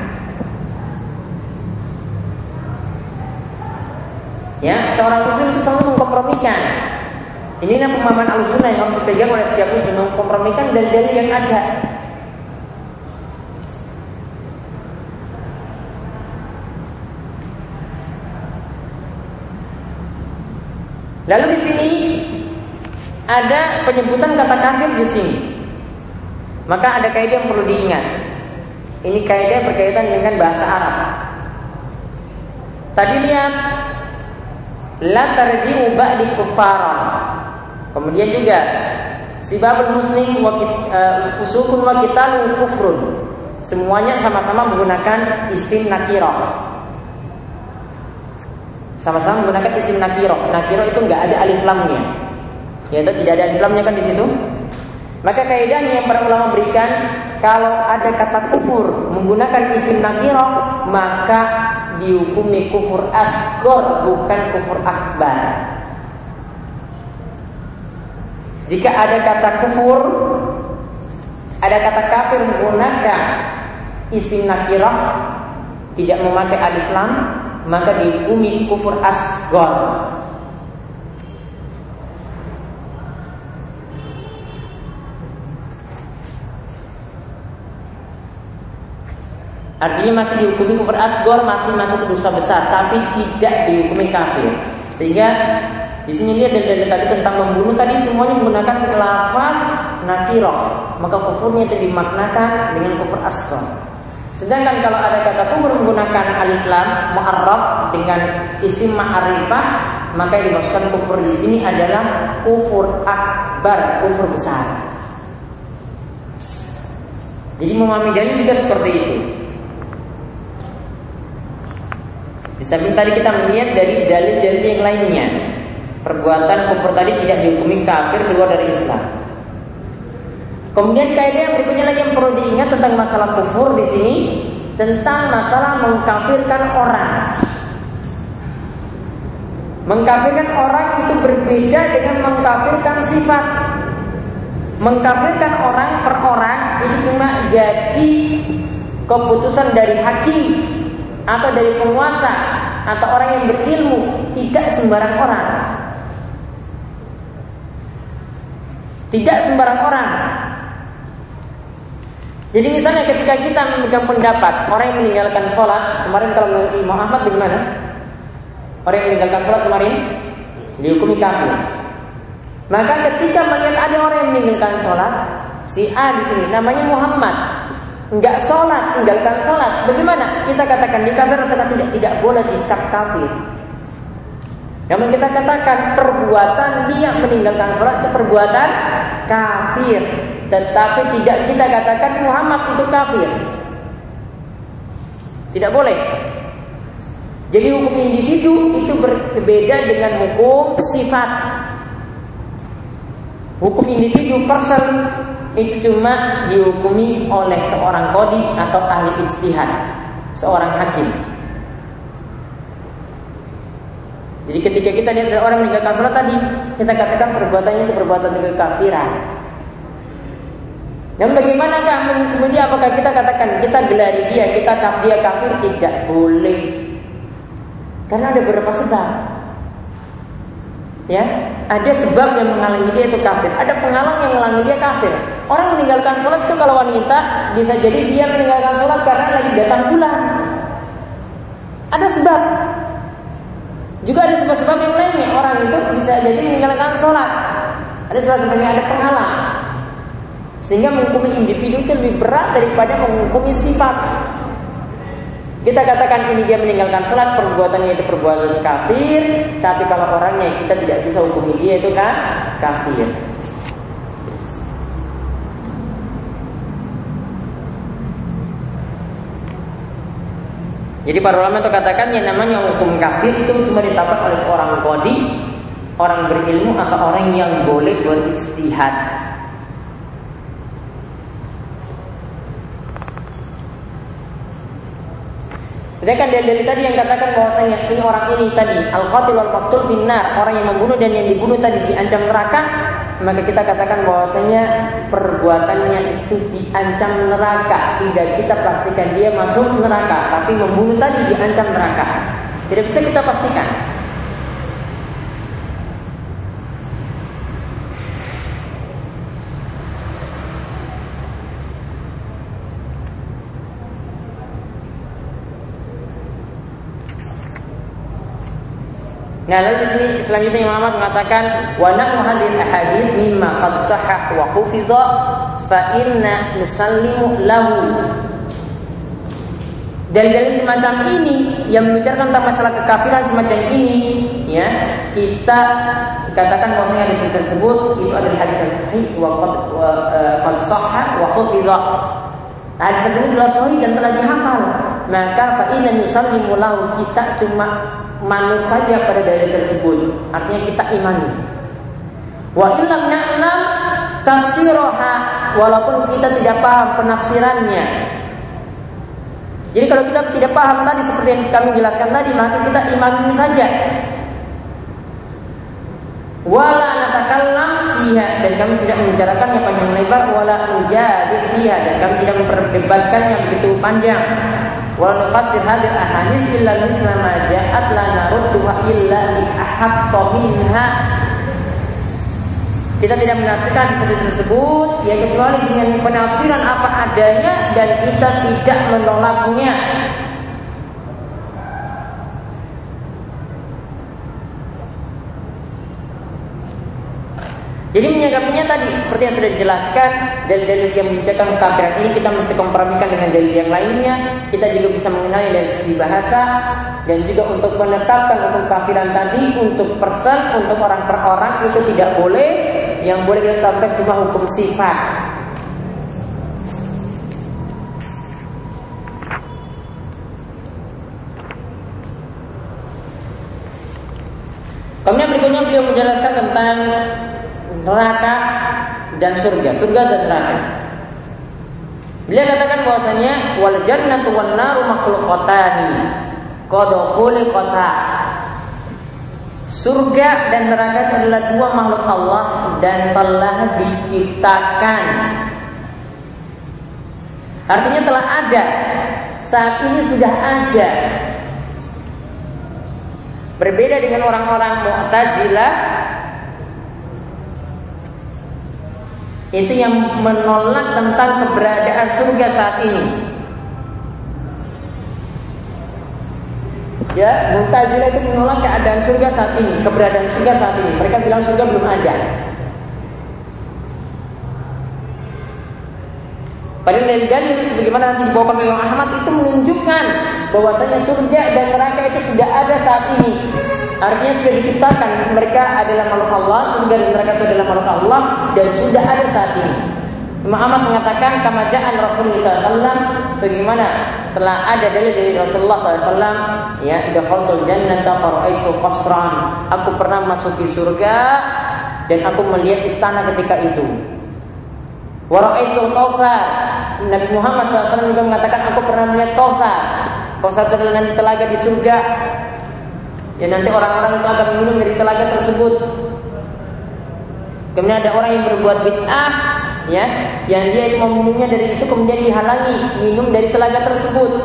Ya, seorang muslim itu selalu mengkompromikan. Inilah pemahaman Ahlussunnah yang harus dipegang oleh setiap muslim, mengkompromikan dalil-dalil yang ada. Lalu di sini ada penyebutan kata kafir di sini. Maka ada kaidah yang perlu diingat. Ini kaidah berkaitan dengan bahasa Arab. Tadi lihat la tarji'u ba'di kuffaran. Kemudian juga sibabul muslim wa fusukun wa qitalun kufrun. Semuanya sama-sama menggunakan isim nakirah. Sama-sama menggunakan isim nakirah. Nakirah itu enggak ada alif lamnya. Yaitu tidak ada alif lamnya kan di situ. Maka kaidahnya yang para ulama berikan, kalau ada kata kufur menggunakan isim nakirah, maka dihukumi kufur asghar, bukan kufur akbar. Jika ada kata kufur, ada kata kafir menggunakan isim nakirah, tidak memakai alif lam, maka dihukumi kufur asghar. Artinya masih dihukumi kufur asghar, masih masuk dosa besar, tapi tidak dihukumi kafir. Sehingga di sini lihat dalil tadi tentang membunuh tadi semuanya menggunakan lafaz nakirah, maka kufurnya itu dimaknakan dengan kufur asghar. Sedangkan kalau ada kata kufur menggunakan alif lam mu'arraf dengan isim ma'rifah, maka yang dimaksudkan kufur di sini adalah kufur akbar, kufur besar. Jadi memahami dalil juga seperti itu. Di samping tadi kita melihat dari dalil-dalil yang lainnya, perbuatan kufur tadi tidak dihukumi kafir keluar dari Islam. Kemudian kaidah yang berikutnya lagi yang perlu diingat tentang masalah kufur di sini, tentang masalah mengkafirkan orang. Mengkafirkan orang itu berbeda dengan mengkafirkan sifat. Mengkafirkan orang per orang itu cuma jadi keputusan dari hakim atau dari penguasa atau orang yang berilmu, tidak sembarang orang. Tidak sembarang orang. Jadi misalnya ketika kita memegang pendapat orang yang meninggalkan sholat, kemarin kalau menurut Imam Ahmad bagaimana? Orang yang meninggalkan sholat kemarin dihukumi kafir. Maka ketika melihat ada orang yang meninggalkan sholat, si A di sini namanya Muhammad, enggak sholat, tinggalkan sholat, bagaimana? Kita katakan dia kafir atau tidak? Tidak boleh dicap kafir. Namun kita katakan perbuatan dia meninggalkan sholat itu perbuatan kafir, tetapi tidak kita katakan Muhammad itu kafir. Tidak boleh. Jadi hukum individu itu berbeda dengan hukum sifat. Hukum individu person itu cuma dihukumi oleh seorang qadhi atau ahli ijtihad, seorang hakim. Jadi ketika kita lihat orang meninggalkan sholat tadi, kita katakan perbuatannya itu perbuatan kekafiran. Dan bagaimanakah kemudian apakah kita katakan kita gelari dia, kita cap dia kafir? Tidak boleh. Karena ada beberapa sebab. Ya, ada sebab yang menghalangi dia itu kafir, ada penghalang yang menghalangi dia kafir. Orang meninggalkan sholat itu kalau wanita bisa jadi dia meninggalkan sholat karena lagi datang bulan. Ada sebab. Juga ada sebab-sebab yang lainnya. Orang itu bisa jadi meninggalkan sholat. Ada sebab-sebab yang ada penghalang. Sehingga menghukumi individu itu lebih berat daripada menghukumi sifat. Kita katakan ini dia meninggalkan sholat, perbuatannya itu perbuatan kafir. Tapi kalau orangnya kita tidak bisa hukumi dia itu kan kafir. Jadi para ulama itu katakan yang namanya hukum kafir itu cuma ditetapkan oleh seorang qadhi, orang berilmu atau orang yang boleh berijtihad. Sedangkan dalil tadi yang katakan bahwasanya ini orang ini tadi al-qatil wal maqtul finnar, orang yang membunuh dan yang dibunuh tadi diancam neraka, maka kita katakan bahwasanya perbuatannya itu diancam neraka. Tidak kita pastikan dia masuk neraka, tapi membunuh tadi diancam neraka. Tidak bisa kita pastikan. Nah, lalu di sini selanjutnya Imam Ahmad mengatakan wa nahnu hadhil ahadits mimma qad sahha wa hufidha fa inna nusallimu lahu. Dalil-dalil semacam ini yang membicarakan tentang masalah kekafiran semacam ini, ya, kita katakan bahwasanya hadis tersebut itu adalah hadis yang sahih wa qad sahha wa hufidha. Hadis tersebut telah sahih dan telah dihafal. Maka fa inna nusallimu lahu, kita cuma manut saja pada dalil tersebut, artinya kita imani. Wa illam na'lam tafsiraha, walaupun kita tidak paham penafsirannya. Jadi kalau kita tidak paham tadi seperti yang kami jelaskan tadi, maka kita imani saja. Wala natakallam fiha, dan kami tidak membicarakannya panjang lebar. Wala nujadil fiha, dan kami tidak memperdebatkannya begitu panjang. Wa nufassir hadhihi al-ahadits illa misla ma ja'at la narudduha illa li ahaffa minha. Kita tidak menafsirkan hadis tersebut ya kecuali dengan penafsiran apa adanya dan kita tidak menolaknya. Jadi menyikapinya tadi seperti yang sudah dijelaskan, dalil-dalil yang membicarakan kekafiran ini kita mesti kompromikan dengan dalil yang lainnya. Kita juga bisa mengenali dari sisi bahasa dan juga untuk menetapkan hukum kekafiran tadi untuk person, untuk orang per orang itu tidak boleh. Yang boleh kita tetapkan cuma hukum sifat. Kemudian berikutnya beliau menjelaskan tentang neraka dan surga dan neraka. Beliau katakan bahwasanya wal jannatu wan naru makhluqatani qad khuliqata. Surga dan neraka itu adalah dua makhluk Allah dan telah diciptakan. Artinya telah ada. Saat ini sudah ada. Berbeda dengan orang-orang Mu'tazilah itu yang menolak tentang keberadaan surga saat ini. Ya, Mu'tazilah itu menolak keadaan surga saat ini, keberadaan surga saat ini. Mereka bilang surga belum ada. Padahal dari dalil sebagaimana nanti dibawakan oleh Imam Ahmad itu menunjukkan bahwasanya surga dan neraka itu sudah ada saat ini. Artinya sudah diciptakan, mereka adalah makhluk Allah, surga dan neraka itu adalah makhluk Allah dan sudah ada saat ini. Imam Ahmad mengatakan kama ja'an Rasulullah SAW, sebagaimana telah ada dari Rasulullah SAW, ya, dakhaltul jannata fara'aitu qasran, aku pernah masuki surga dan aku melihat istana ketika itu. Wa ra'aitul kautsar, Nabi Muhammad SAW juga mengatakan aku pernah melihat kautsar. Kautsar itu adalah nanti telaga di surga. Dan nanti orang-orang itu akan minum dari telaga tersebut. Kemudian ada orang yang berbuat bid'ah, ya, yang dia itu meminumnya dari itu kemudian dihalangi minum dari telaga tersebut.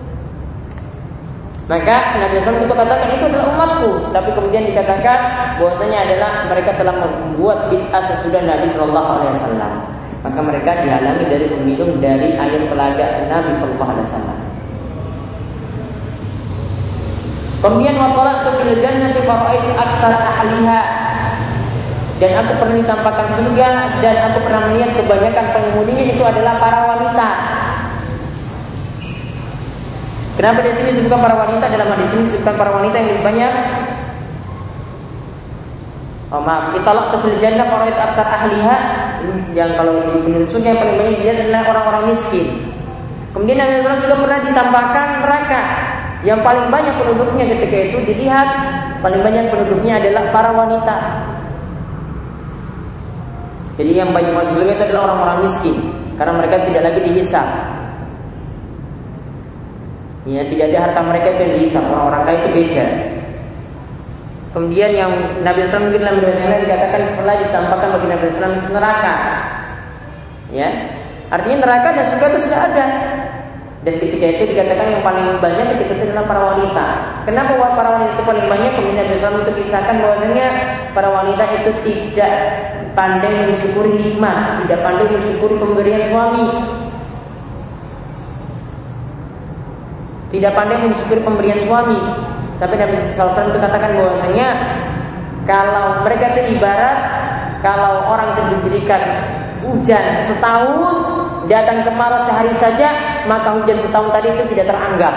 Maka Nabi SAW itu katakan itu adalah umatku, tapi kemudian dikatakan bahwasanya adalah mereka telah membuat bid'ah sesudah Nabi SAW. Maka mereka dihalangi dari meminum dari air telaga Nabi SAW. Kemudian waqalatu fil jannati fara'aitu aktsara ahliha, dan aku pernah ditampakkan surga dan aku pernah melihat kebanyakan penghuninya itu adalah para wanita. Kenapa di sini disebutkan para wanita? Dalam hadis ini disebutkan para wanita yang lebih banyak. Oh maaf, italaqtu fil jannah fara'aitu aktsara ahliha, yang kalau di surga yang paling banyak dilihat adalah orang-orang miskin. Kemudian Nabi SAW juga pernah ditampakkan neraka. Yang paling banyak penduduknya ketika itu dilihat, paling banyak penduduknya adalah para wanita. Jadi yang banyak masuk surga itu adalah orang-orang miskin, karena mereka tidak lagi dihisab. Ya, tidak ada harta mereka itu yang dihisap. Orang-orang kaya itu beda. Kemudian yang Nabi SAW mungkin dalam riwayat lain dikatakan pernah ditampakkan bagi Nabi SAW neraka. Ya, artinya neraka dan surga itu sudah ada. Dan ketika itu dikatakan yang paling banyak ketika itu adalah para wanita. Kenapa para wanita itu paling banyak? Kemudian Nabi SAW itu kisahkan bahwasanya para wanita itu tidak pandai mensyukuri nikmat, tidak pandai mensyukuri pemberian suami, tidak pandai mensyukuri pemberian suami. Sampai Nabi SAW itu katakan bahwasanya kalau mereka itu ibarat kalau orang itu diberikan hujan setahun, datang kemarau sehari saja, maka hujan setahun tadi itu tidak teranggap.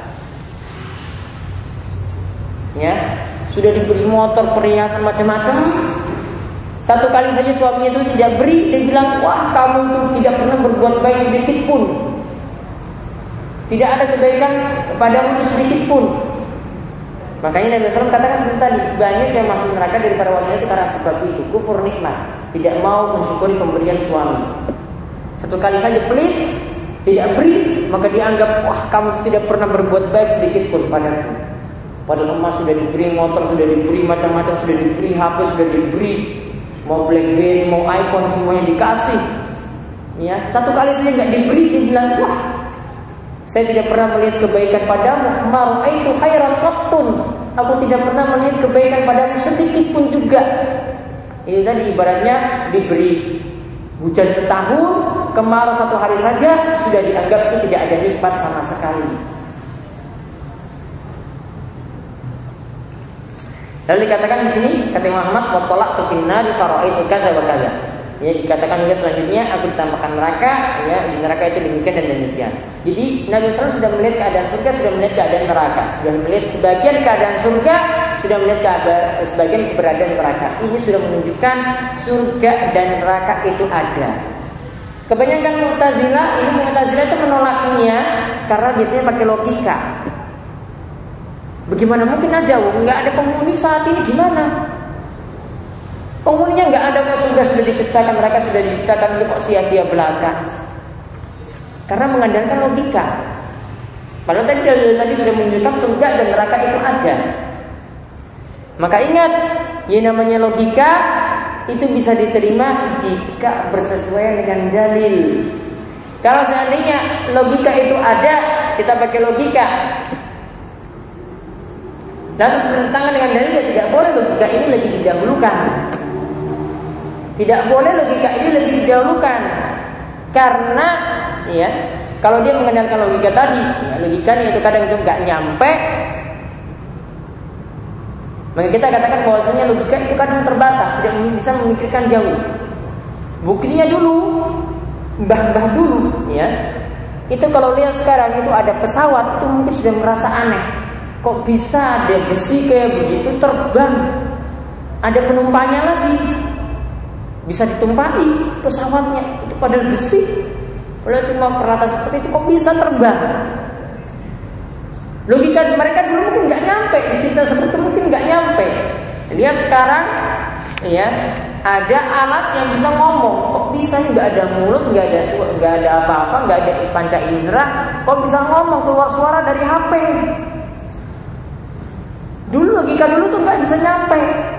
Ya, sudah diberi motor, perhiasan macam-macam, satu kali saja suaminya itu tidak beri, dia bilang, wah kamu itu tidak pernah berbuat baik sedikit pun, tidak ada kebaikan kepadamu sedikit pun. Makanya Nabi SAW katakan seperti tadi, banyak yang masuk neraka dari para wanita itu karena sebab itu, kufur nikmat, tidak mau mensyukuri pemberian suami. Satu kali saja pelit, tidak beri, maka dianggap, wah kamu tidak pernah berbuat baik sedikit pun padaku. Padahal emas sudah diberi, motor sudah diberi, macam-macam sudah diberi, HP sudah diberi, mau BlackBerry, mau iPhone, semuanya dikasih. Ya, satu kali saja nggak diberi, dia bilang, wah saya tidak pernah melihat kebaikan padamu. Mar'aitu khairan qattun. Aku tidak pernah melihat kebaikan padamu sedikit pun juga. Ini tadi ibaratnya diberi hujan setahun, kemarau satu hari saja, sudah dianggap itu tidak ada nikmat sama sekali. Lalu dikatakan di sini, kata Muhammad, wa talaqtu fin nari fara'aitu kadza wa kadza. Ya, dikatakan juga selanjutnya aku ditambahkan neraka, ya di neraka itu demikian dan demikian. Jadi Nabi SAW sudah melihat keadaan surga, sudah melihat keadaan neraka, sudah melihat sebagian keadaan surga, sudah melihat sebagian keberadaan neraka. Ini sudah menunjukkan surga dan neraka itu ada. Kebanyakan Mu'tazilah itu menolaknya karena biasanya pakai logika. Bagaimana mungkin ada? Nggak ada penghuni saat ini, gimana? Penghuninya nggak ada, kok surga sudah diciptakan, neraka sudah diciptakan, kok sia-sia belaka? Karena mengandalkan logika. Padahal tadi sudah menunjukkan surga dan neraka itu ada. Maka ingat, yang namanya logika itu bisa diterima jika bersesuaian dengan dalil. Kalau seandainya logika itu ada, kita pakai logika, lalu bertentangan dengan dalil, ya tidak boleh logika ini lebih didahulukan. Tidak boleh logika ini lebih didahulukan. Karena ya, kalau dia mengandalkan logika tadi, ya, logikanya itu kadang itu nggak nyampe, maka kita katakan bahwasanya logika itu kadang terbatas, tidak bisa memikirkan jauh. Buktinya dulu, mbah-mbah dulu, ya, itu kalau lihat sekarang itu ada pesawat, itu mungkin sudah merasa aneh. Kok bisa ada besi kayak begitu terbang, ada penumpangnya lagi, bisa ditumpaki pesawatnya, itu padahal besi, padahal cuma peralatan seperti itu, kok bisa terbang? Logika mereka dulu mungkin nggak nyampe, cerita seperti itu mungkin nggak nyampe. Lihat sekarang, ya, ada alat yang bisa ngomong, kok bisa nggak ada mulut, nggak ada apa-apa, nggak ada panca indera, kok bisa ngomong, keluar suara dari HP? Dulu logika dulu tuh nggak bisa nyampe.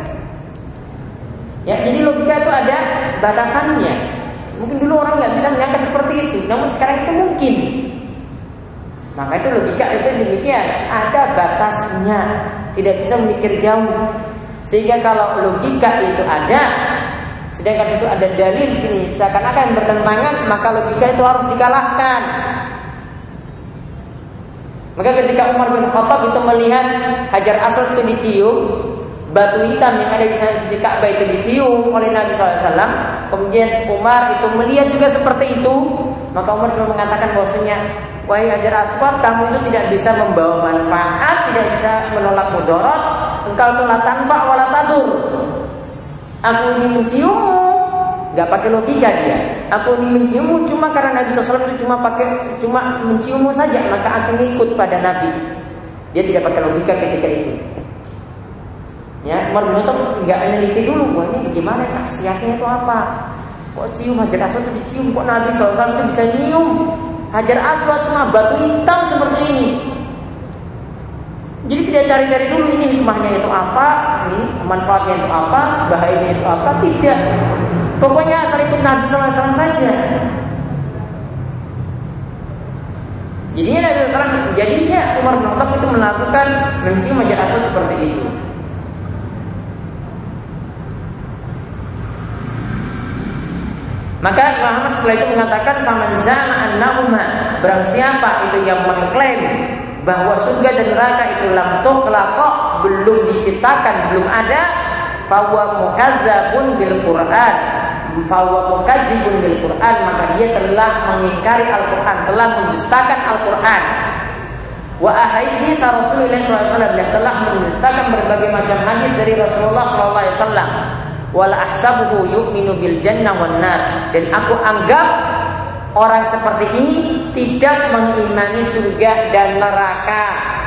Ya, jadi logika itu ada batasannya. Mungkin dulu orang nggak bisa menyangka seperti itu, namun sekarang itu mungkin. Maka itu logika itu demikian, ada batasnya, tidak bisa memikir jauh. Sehingga kalau logika itu ada, sedangkan itu ada dalil di sini seakan-akan bertentangan, maka logika itu harus dikalahkan. Maka ketika Umar bin Khattab itu melihat Hajar Aswad itu dicium, batu hitam yang ada di sisi Ka'bah itu dicium oleh Nabi SAW, kemudian Umar itu melihat juga seperti itu, maka Umar cuma mengatakan bahwasanya, wahai Hajar Aswad, kamu itu tidak bisa membawa manfaat, tidak bisa menolak mudarat, engkau itu la tanfa wa la tadur. Aku ini menciummu, nggak pakai logika dia. Aku ini menciummu cuma karena Nabi SAW itu cuma menciummu saja, maka aku ngikut pada Nabi. Dia tidak pakai logika ketika itu. Ya, Umar bin Khattab nggak meneliti dulu, wah ini bagaimana khasiatnya itu apa? Kok cium Hajar Aswad itu dicium, kok Nabi SAW itu bisa nyium Hajar Aswad cuma batu hitam seperti ini? Jadi tidak cari-cari dulu ini hikmahnya itu apa, ini manfaatnya itu apa, bahayanya itu apa, tidak. Pokoknya asal ikut Nabi SAW saja. Jadinya Umar bin Khattab itu melakukan memiliki majalah seperti itu. Maka Imam Ahmad setelah itu mengatakan faman zama annahuma, barang siapa itu yang mengklaim bahwa surga dan neraka itu lam tukhlaq, belum diciptakan, belum ada, fahuwa mukadzabun bil Qur'an. Fahuwa mukadzibun bil Qur'an, maka dia telah mengingkari Al-Qur'an, telah mendustakan Al-Qur'an. Wa ahadits Rasulullah SAW, dan telah mendustakan berbagai macam hadis dari Rasulullah SAW. Wala ahsabuhu yu'minu bil jannah wan nar, dan aku anggap orang seperti ini tidak mengimani surga dan neraka.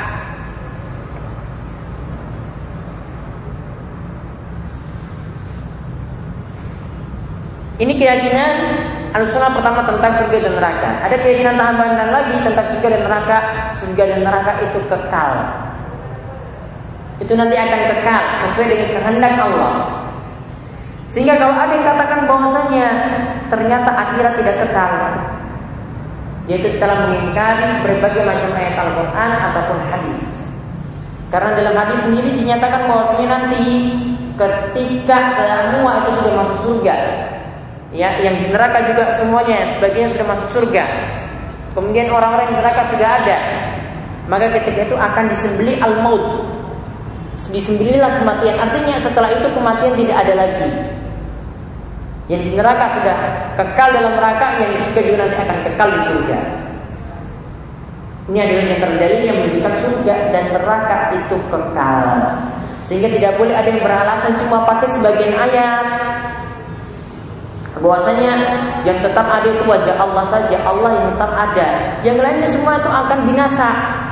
Ini keyakinan Ahlussunnah pertama tentang surga dan neraka. Ada keyakinan tambahan lagi tentang surga dan neraka. Surga dan neraka itu kekal. Itu nanti akan kekal sesuai dengan kehendak Allah. Sehingga kalau ada yang katakan bahwasanya ternyata akhirat tidak kekal, yaitu telah mengingkari berbagai macam ayat Al-Quran ataupun hadis. Karena dalam hadis sendiri dinyatakan bahwasanya nanti ketika semua itu sudah masuk surga, ya, yang di neraka juga semuanya sebagian sudah masuk surga, kemudian orang-orang di neraka sudah ada, maka ketika itu akan disembelih al-maut, disembelihlah kematian. Artinya setelah itu kematian tidak ada lagi. Yang di neraka sudah kekal dalam neraka, yang di surga juga nanti akan kekal di surga. Ini adalah yang terdalil yang menunjukkan surga dan neraka itu kekal. Sehingga tidak boleh ada yang beralasan cuma pakai sebagian ayat bahwasanya yang tetap ada itu wajah Allah saja, Allah yang tetap ada, yang lainnya semua itu akan binasa.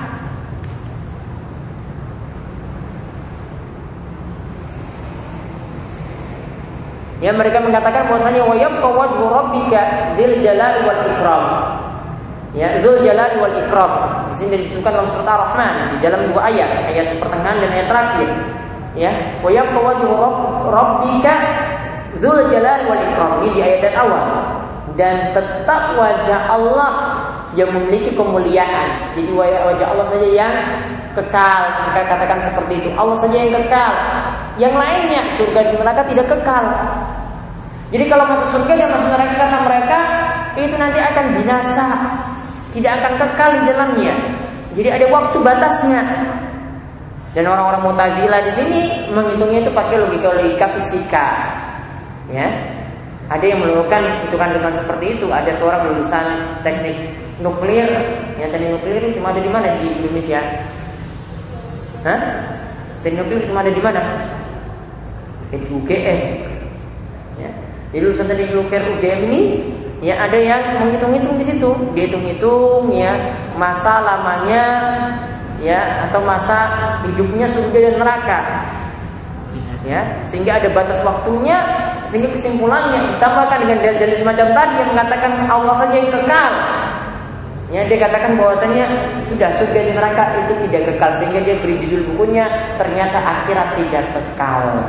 Ya, mereka mengatakan bahwasanya wa yabqa wajhu rabbika dzil jalali wal ikram. Ya, dzul jalali wal ikram. Di sini disebutkan dalam surat Ar-Rahman di dalam dua ayat, ayat pertengahan dan ayat terakhir. Ya, wa yabqa wajhu rabbika dzul jalali wal ikram, ini di ayat awal. Dan tetap wajah Allah yang memiliki kemuliaan. Jadi wajah Allah saja yang kekal. Mereka katakan seperti itu. Allah saja yang kekal. Yang lainnya surga dan neraka tidak kekal. Jadi kalau masuk surga dan masuk neraka kata mereka itu nanti akan binasa, tidak akan kekal di dalamnya. Jadi ada waktu batasnya. Dan orang-orang Mu'tazilah di sini menghitungnya itu pakai logika fisika. Ya. Ada yang melakukan hitungan dengan seperti itu. Ada seorang lulusan teknik nuklir. Ya, teknik nuklir cuma ada di mana di Indonesia? Hah? Teknik nuklir cuma ada di mana? Di UGM. Ya. Di lulusan teknik nuklir UGM ini, ya ada yang menghitung-hitung di situ. Dihitung-hitung ya masa lamanya, ya, atau masa hidupnya surga dan neraka. Ya, sehingga ada batas waktunya, sehingga kesimpulannya ditambahkan dengan dalil semacam tadi yang mengatakan Allah saja yang kekal. Ya, dia katakan bahwasanya sudah surga dan neraka itu tidak kekal, sehingga dia beri judul bukunya ternyata akhirat tidak kekal.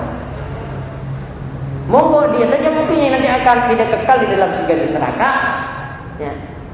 Monggo dia saja mungkin yang nanti akan tidak kekal di dalam surga dan neraka. Ya.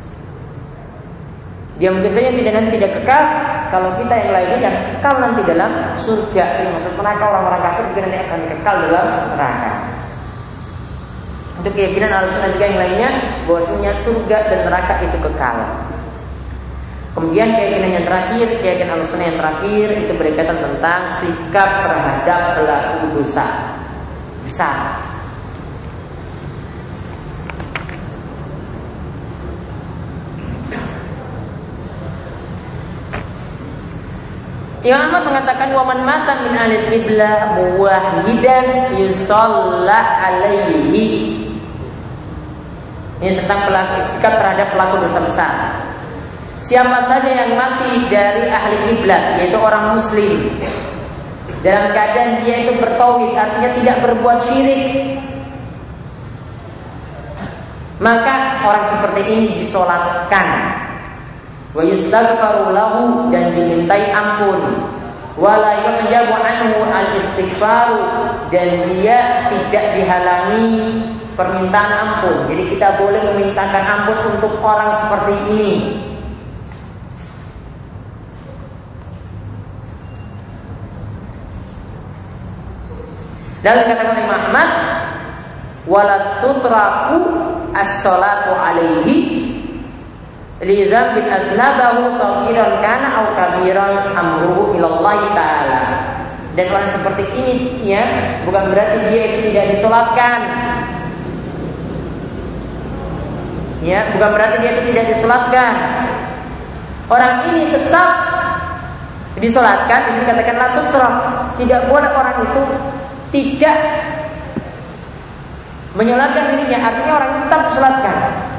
Dia mungkin saja nanti tidak kekal. Kalau kita yang lainnya yang kekal nanti dalam surga, yang masuk neraka orang-orang kafir juga nanti akan kekal dalam neraka. Untuk keyakinan Ahlussunnah juga yang lainnya bahwasanya surga dan neraka itu kekal. Kemudian keyakinan yang terakhir, keyakinan Ahlussunnah yang terakhir itu berkaitan tentang sikap terhadap pelaku dosa besar. Imam Ahmad mengatakan waman mata min ahlil qiblah muwahhidan yusalla alaihi. Ini tentang sikap terhadap pelaku dosa besar. Siapa saja yang mati dari ahli qiblah, yaitu orang muslim, dalam keadaan dia itu bertauhid, artinya tidak berbuat syirik, maka orang seperti ini disolatkan. Wa yustaghfaru lahu, dan dimintai ampun. wala yujabu anhu al-istighfar, dan dia tidak dihalangi permintaan ampun. Jadi kita boleh memintakan ampun untuk orang seperti ini. Dan katakan Imam Ahmad, wala tutraku as-salatu alaihi li dzambin adnabahu saghiran kana aw kabiran amruhu ila Allah taala. Dan orang seperti ini ya, bukan berarti dia itu tidak disolatkan. Ya, bukan berarti dia itu tidak disolatkan. Orang ini tetap disolatkan. Di sini katakan la tutrak. Tidak boleh orang itu tidak menyolatkan dirinya. Artinya orang itu tetap disolatkan.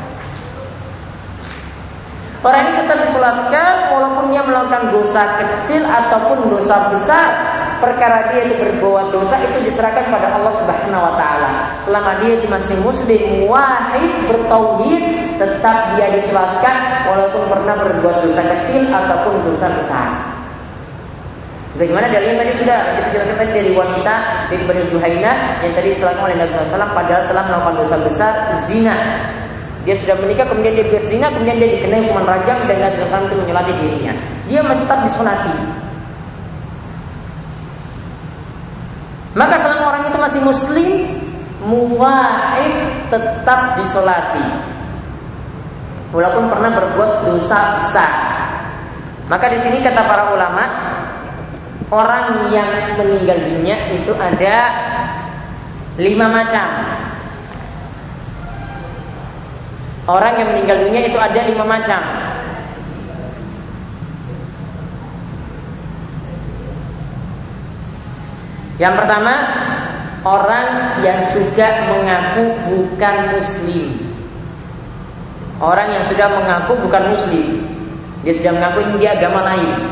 Orang ini tetap disolatkan walaupun dia melakukan dosa kecil ataupun dosa besar. Perkara dia itu berbuat dosa itu diserahkan pada Allah Subhanahu wa taala. Selama dia masih muslim wahid bertauhid, tetap dia disolatkan walaupun pernah berbuat dosa kecil ataupun dosa besar. Sebagaimana dalil tadi sudah kita jelaskan tadi dari wanita dari Bani Juhainah yang tadi disolatkan oleh Nabi SAW padahal telah melakukan dosa besar zina. Dia sudah menikah, kemudian dia berzina, kemudian dia dikenai hukuman rajam dan Nabi SAW itu menyolati dirinya. Dia masih tetap disolati. Maka selama orang itu masih muslim, muwahhid tetap disolati, walaupun pernah berbuat dosa besar. Maka di sini kata para ulama, orang yang meninggal dunia itu ada 5 macam. Orang yang meninggal dunia itu ada 5 macam. Yang pertama, orang yang sudah mengaku bukan muslim. Orang yang sudah mengaku bukan muslim, dia sudah mengaku dia agama lain.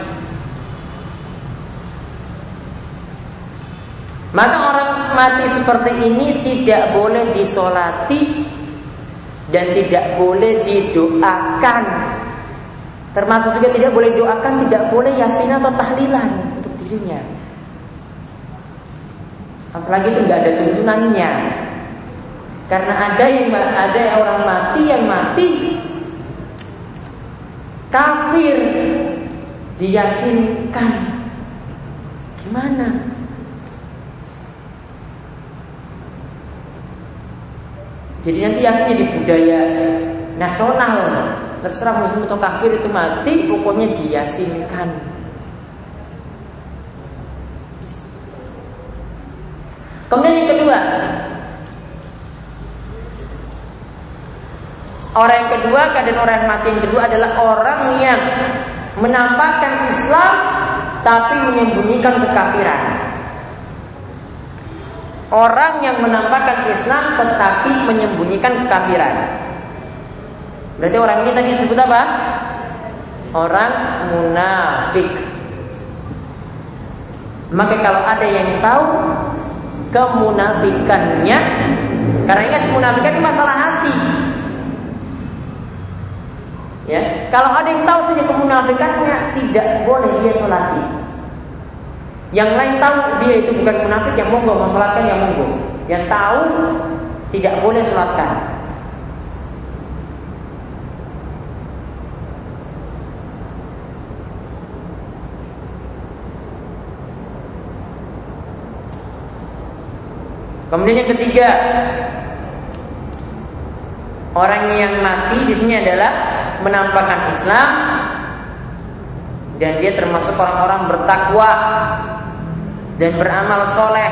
Maka orang mati seperti ini tidak boleh disolati dan tidak boleh didoakan. Termasuk juga tidak boleh doakan, tidak boleh yasin atau tahlilan untuk dirinya. Apalagi itu nggak ada tuntunannya. Karena ada orang mati yang mati kafir diyasinkan. Gimana? Jadi nanti yasinnya di budaya nasional. Terserah muslim atau kafir itu mati, pokoknya diyasinkan. Kemudian yang kedua, keadaan orang yang mati yang kedua adalah orang yang menampakkan Islam tapi menyembunyikan kekafiran. Orang yang menampakkan Islam tetapi menyembunyikan kekafiran. Berarti orang ini tadi disebut apa? Orang munafik. Maka kalau ada yang tahu kemunafikannya, karena ingat kemunafikan ini masalah hati. Ya, kalau ada yang tahu saja kemunafikannya, tidak boleh dia sholati. Yang lain tahu dia itu bukan munafik, yang monggo mau sholatkan, yang monggo. Yang tahu tidak boleh sholatkan. Kemudian yang ketiga, orang yang mati di sini adalah menampakkan Islam dan dia termasuk orang-orang bertakwa dan beramal soleh.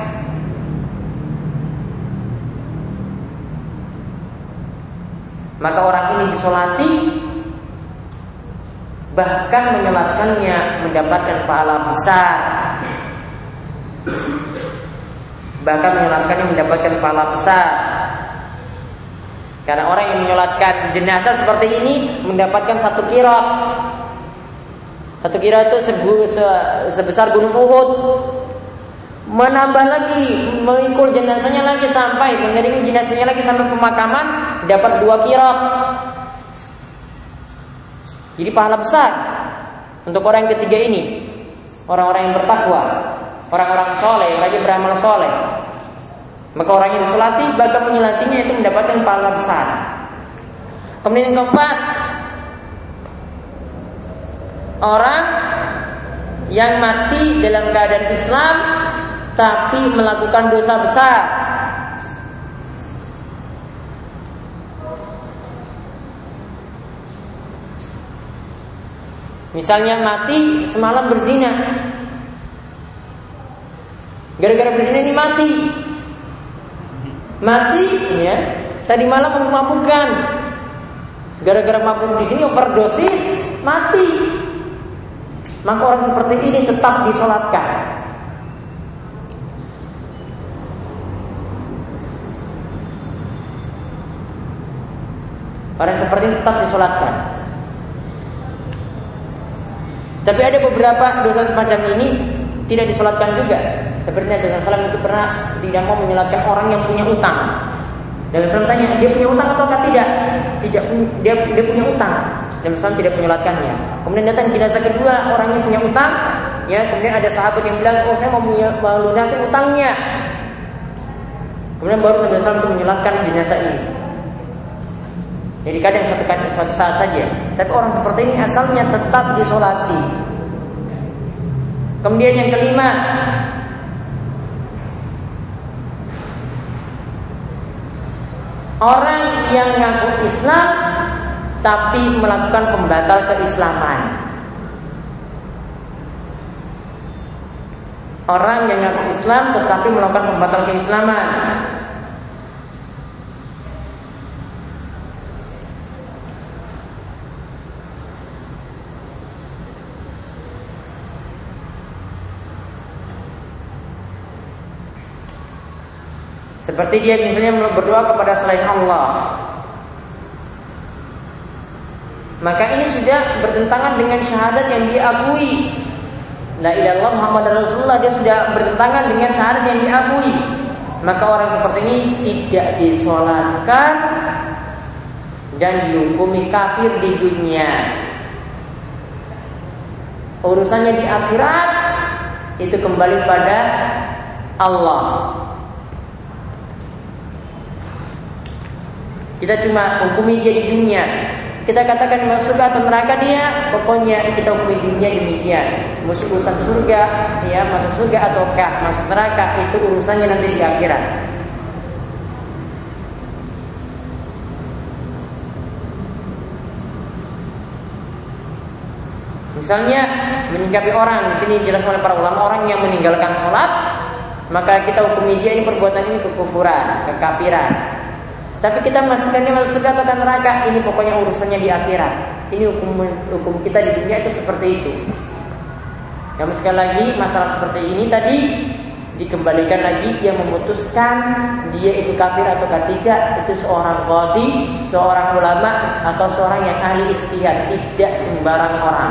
Maka orang ini disolati, bahkan menyolatkannya mendapatkan pahala besar. Bahkan menyolatkannya mendapatkan pahala besar. Karena orang yang menyolatkan jenazah seperti ini mendapatkan 1 qiraat. 1 qiraat itu sebesar gunung Uhud. Menambah lagi, memikul jenazahnya lagi sampai mengiringi jenazahnya lagi sampai pemakaman, dapat 2 qiraat. Jadi pahala besar untuk orang yang ketiga ini. orang-orang yang bertakwa, orang-orang soleh, yang rajin beramal soleh. Maka orang yang disolati, bahkan menyolatinya itu mendapatkan pahala besar. Kemudian yang keempat, orang yang mati dalam keadaan Islam tapi melakukan dosa besar. Misalnya mati semalam berzina, gara-gara berzina ini mati ya. Tadi malam memabukkan, gara-gara mabuk di sini overdosis mati. Maka orang seperti ini tetap disolatkan. Orang seperti ini tetap disolatkan. Tapi ada beberapa dosa semacam ini tidak disolatkan juga. Seperti Nabi SAW itu pernah tidak mau menyolatkan orang yang punya utang. Nabi SAW tanya, dia punya utang atau tidak? Tidak, dia punya utang. Nabi SAW tidak menyolatkannya. Kemudian datang jenazah kedua, orang yang punya utang. Ya, kemudian ada sahabat yang bilang, oh saya mau melunasi utangnya. Kemudian baru Nabi SAW untuk menyolatkan jenazah ini. Jadi kadang suatu saat saja. Tapi orang seperti ini asalnya tetap disolati. Kemudian yang kelima, orang yang ngaku Islam tapi melakukan pembatal keislaman. Orang yang ngaku Islam tetapi melakukan pembatal keislaman. Seperti dia misalnya berdoa kepada selain Allah, maka ini sudah bertentangan dengan syahadat yang dia akui. La ilaha illallah Muhammadar Rasulullah, dia sudah bertentangan dengan syahadat yang diakui. Maka orang seperti ini tidak disolatkan dan dihukumi kafir di dunia. Urusannya di akhirat itu kembali pada Allah. Kita cuma hukumi dia di dunia. Kita katakan masuk atau neraka dia, pokoknya kita hukumi dunia demikian. Masuk urusan surga, ya masuk surga ataukah masuk neraka itu urusannya nanti di akhirat. Misalnya menyikapi orang, di sini jelas oleh para ulama, orang yang meninggalkan sholat, maka kita hukumi dia ini perbuatan ini kekufuran, kekafiran. Tapi kita masukkan dia masuk surga atau neraka, ini pokoknya urusannya di akhirat. Ini hukum kita di dunia itu seperti itu. Namun sekali lagi masalah seperti ini tadi dikembalikan lagi yang memutuskan dia itu kafir atau tidak itu seorang qadhi, seorang ulama atau seorang yang ahli ijtihad, tidak sembarang orang.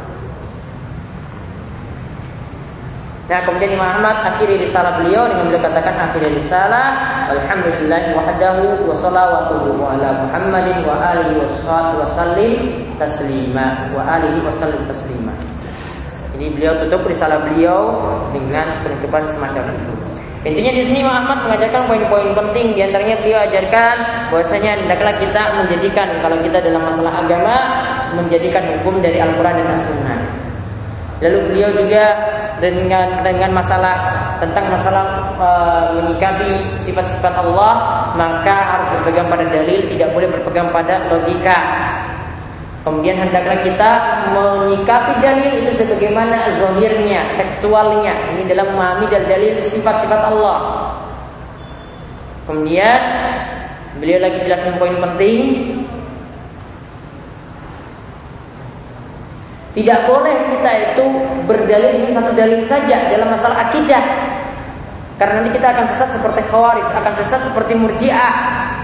Nah, kemudian Imam Ahmad akhiri risalah beliau dengan beliau katakan akhiri risalah alhamdulillah wahdahu wa shalawatuhu ala Muhammadin wa alihi wa sallim taslima wa alihi wa sallim taslima. Jadi beliau tutup risalah beliau dengan penutupan semacam itu. Intinya di sini Imam Ahmad mengajarkan poin-poin penting, di antaranya beliau ajarkan bahwasanya hendaklah kita menjadikan kalau kita dalam masalah agama menjadikan hukum dari Al-Qur'an dan As-Sunnah. Lalu beliau juga dengan masalah tentang masalah menyikapi sifat-sifat Allah, maka harus berpegang pada dalil, tidak boleh berpegang pada logika. Kemudian hendaklah kita menyikapi dalil itu sebagaimana zahirnya, tekstualnya. Ini dalam memahami dalil sifat-sifat Allah. Kemudian beliau lagi jelaskan poin penting. Tidak boleh kita itu berdalil dengan satu dalil saja dalam masalah akidah. Karena nanti kita akan sesat seperti Khawarij, akan sesat seperti Murji'ah.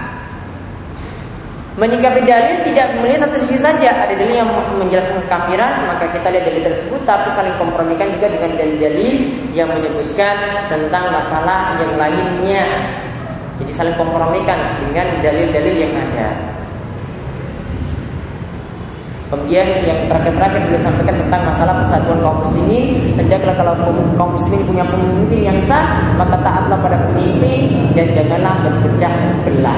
Menyikapi dalil tidak melihat satu sisi saja. Ada dalil yang menjelaskan kekafiran, maka kita lihat dalil tersebut, tapi saling kompromikan juga dengan dalil-dalil yang menyebutkan tentang masalah yang lainnya. Jadi saling kompromikan dengan dalil-dalil yang ada. Kemudian yang terakhir beliau sampaikan tentang masalah persatuan kaum muslimin. Hendaklah kalau kaum muslimin punya pemimpin yang sah, maka taatlah pada pemimpin dan janganlah berpecah belah.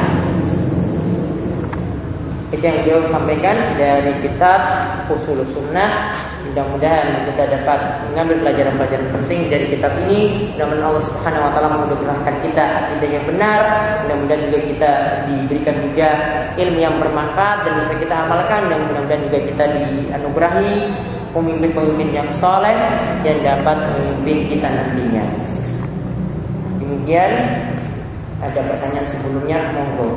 Itu yang beliau sampaikan dari kitab Ushulus Sunnah. Mudah-mudahan kita dapat mengambil pelajaran-pelajaran penting dari kitab ini. Mudah-mudahan Allah Subhanahu wa taala memudahkan kita akidah yang benar. Mudah-mudahan juga kita diberikan juga ilmu yang bermanfaat dan bisa kita amalkan, dan mudah-mudahan juga kita dianugerahi pemimpin-pemimpin yang saleh yang dapat memimpin kita nantinya. Demikian, ada pertanyaan sebelumnya, monggo.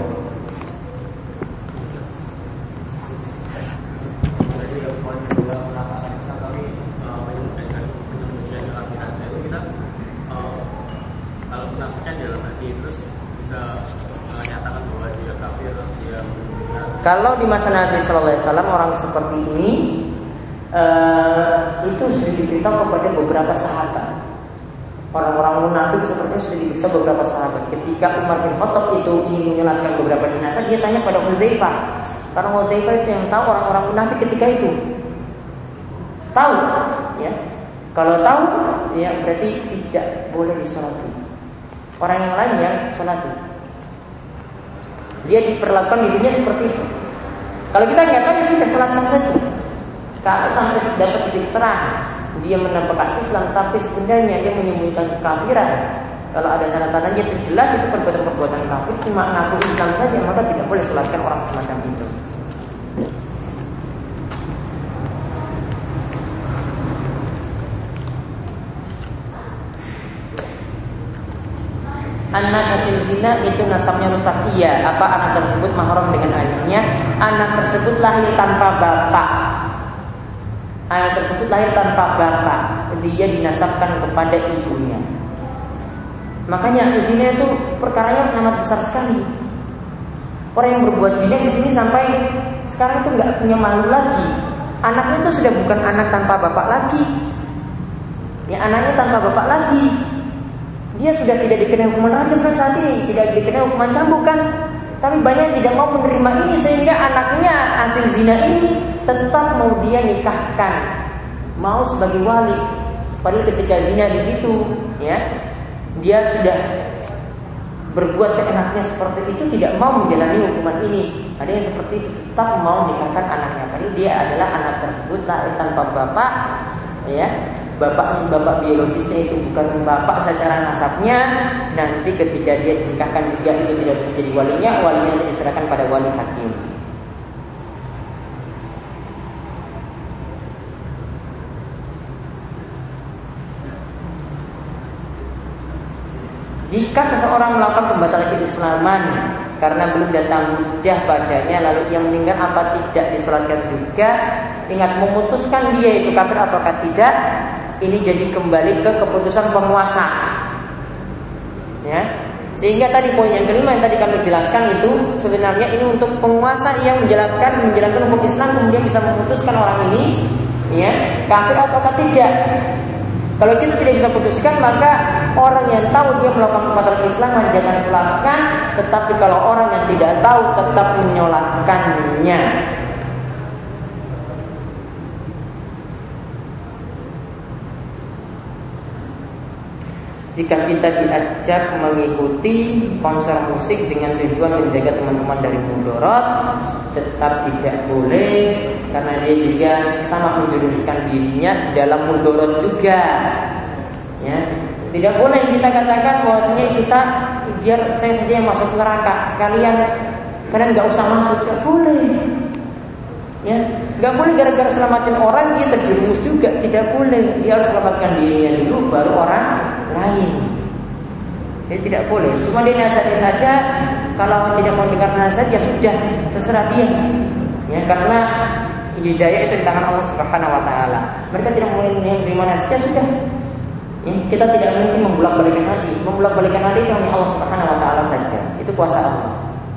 Kalau di masa Nabi Sallallahu Alaihi Wasallam orang seperti ini itu sudah diberitahu kepada beberapa sahabat. Orang-orang munafik sepertinya sudah diberitahu beberapa sahabat. Ketika Umar bin Khattab itu ingin menyolatkan beberapa jenazah, dia tanya pada Hudzaifah. Karena Hudzaifah itu yang tahu orang-orang munafik ketika itu. Tahu, ya. Kalau tahu, ya berarti tidak boleh disolati. Orang yang lain yang solati. Dia diperlakukan dirinya seperti itu. Kalau kita nggak tahu, ya sudah salatkan saja. Kalau sampai dapat titik terang dia menampakkan Islam, tapi sebenarnya dia menyembunyikan kekafiran. Kalau ada tanda-tandanya itu jelas itu perbuatan-perbuatan kafir, cuma ngaku Islam saja, maka tidak boleh salatkan orang semacam itu. Anak hasil zina itu nasabnya rusak. Iya, apa anak tersebut mahram dengan ayahnya? Anak tersebut lahir tanpa bapak. Anak tersebut lahir tanpa bapak. Dia dinasabkan kepada ibunya. Makanya zina itu perkaranya amat besar sekali. Orang yang berbuat zina di sini sampai sekarang itu nggak punya malu lagi. Anaknya itu sudah bukan anak tanpa bapak lagi. Ya, anaknya tanpa bapak lagi. Dia sudah tidak dikenai hukuman rajam kan saat ini, tidak dikenai hukuman cambuk kan. Tapi banyak yang tidak mau menerima ini, sehingga anaknya hasil zina ini tetap mau dia nikahkan, mau sebagai wali. Padahal ketika zina di situ, ya, dia sudah berbuat seenaknya seperti itu, tidak mau menjalani hukuman ini. Ada yang seperti itu, tetap mau nikahkan anaknya. Padahal dia adalah anak tersebut lahir tanpa bapak, ya. Bapak biologisnya itu bukan bapak secara nasabnya. Nanti ketika dia dinikahkan juga itu tidak menjadi walinya diserahkan pada wali hakim. Jika seseorang melakukan pembatalan keislaman karena belum datang hujjah padanya, lalu ia meninggal, apa tidak disolatkan juga? Ingat, memutuskan dia itu kafir ataukah tidak, ini jadi kembali ke keputusan penguasa, ya. Sehingga tadi poin yang kelima yang tadi kami jelaskan itu sebenarnya ini untuk penguasa yang menjalankan hukum Islam, kemudian bisa memutuskan orang ini, ya, kafir ataukah tidak. Kalau kita tidak bisa putuskan, maka orang yang tahu dia melakukan pembatalan keislaman jangan sholatkan. Tetapi kalau orang yang tidak tahu tetap menyolatkannya. Jika kita diajak mengikuti konser musik dengan tujuan menjaga teman-teman dari mudarat, tetap tidak boleh, karena dia juga sama menjerumuskan dirinya dalam mudarat juga, ya. Tidak boleh kita katakan bahwasanya kita biar saya saja yang masuk neraka, kalian nggak usah masuk. Nggak boleh, ya. Nggak boleh gara-gara selamatin orang dia terjerumus juga. Tidak boleh, dia harus selamatkan dirinya dulu baru orang lain. Jadi tidak boleh. Cuma dia nasihati saja. Kalau tidak mau dengar nasihat ya sudah, terserah dia. Ya, karena hidayah itu di tangan Allah Subhanahu wa taala. Mereka tidak mau menerima nasihat, sudah. Ya, kita tidak mungkin membolak-balikan hati. Membolak-balikan hati itu hanya Allah Subhanahu wa taala saja. Itu kuasa Allah.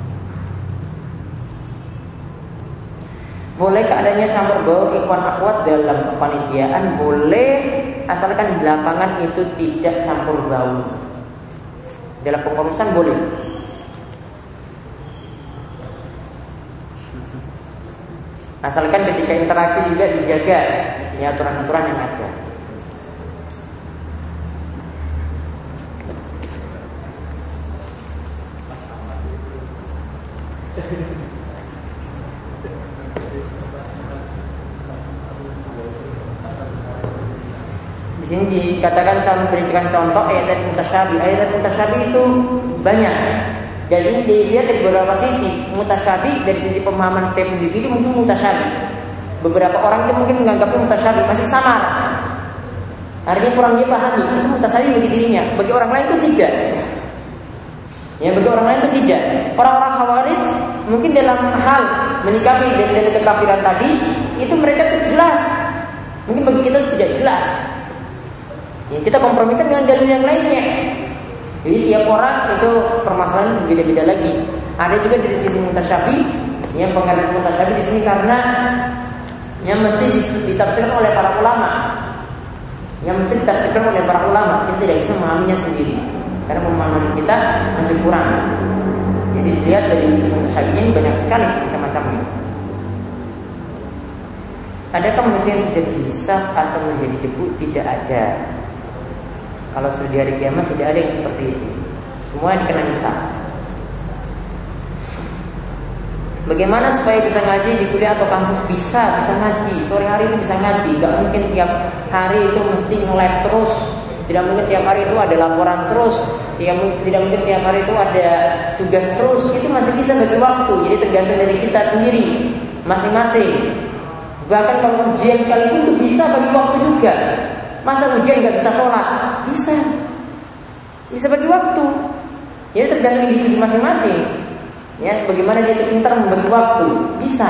Boleh keadaannya campur baur ikhwan akhwat dalam kepanitiaan? Boleh, asalkan di lapangan itu tidak campur baur. Dalam pengurusan boleh. Asalkan ketika interaksi juga dijaga ya aturan-aturan yang ada. Di sini dikatakan berikan contoh ayat mutasyabi. Ayat mutasyabi itu banyak. Jadi dilihat dari beberapa sisi. Mutasyabi dari sisi pemahaman setiap individu mungkin mutasyabi. Beberapa orang itu mungkin menganggapnya mutasyabi masih samar. Artinya kurang dia pahami. Itu mutasyabi bagi dirinya. Bagi orang lain itu tidak. Ya, bagi orang lain itu tidak. Orang-orang Khawarij mungkin dalam hal menyikapi dan kekafiran tadi itu mereka itu jelas. Mungkin bagi kita itu tidak jelas. Ya, kita kompromikan dengan dalil yang lainnya. Jadi tiap orang itu permasalahan berbeda-beda lagi. Ada juga dari sisi mutasyabi, yang pengertian mutasyabi di sini karena yang mesti ditafsirkan oleh para ulama. Yang mesti ditafsirkan oleh para ulama. Kita tidak bisa memahaminya sendiri karena pemahaman kita masih kurang. Jadi lihat dari mutasyabi ini banyak sekali macam-macamnya. Adakah manusia yang tidak bisa atau menjadi debu? Tidak ada. Kalau sudah di hari kiamat tidak ada yang seperti itu. Semua dikena hisab. Bagaimana supaya bisa ngaji di kuliah atau kampus? Bisa ngaji. Sore hari itu bisa ngaji. Gak mungkin tiap hari itu mesti nge-lab terus. Tidak mungkin tiap hari itu ada laporan terus. Tidak mungkin tiap hari itu ada tugas terus. Itu masih bisa bagi waktu. Jadi tergantung dari kita sendiri masing-masing. Bahkan kalau ujian sekalipun itu bisa bagi waktu juga. Masa ujian nggak bisa sholat? Bisa bagi waktu. Jadi tergantung individu masing-masing. Ya, bagaimana dia pintar membagi waktu? Bisa.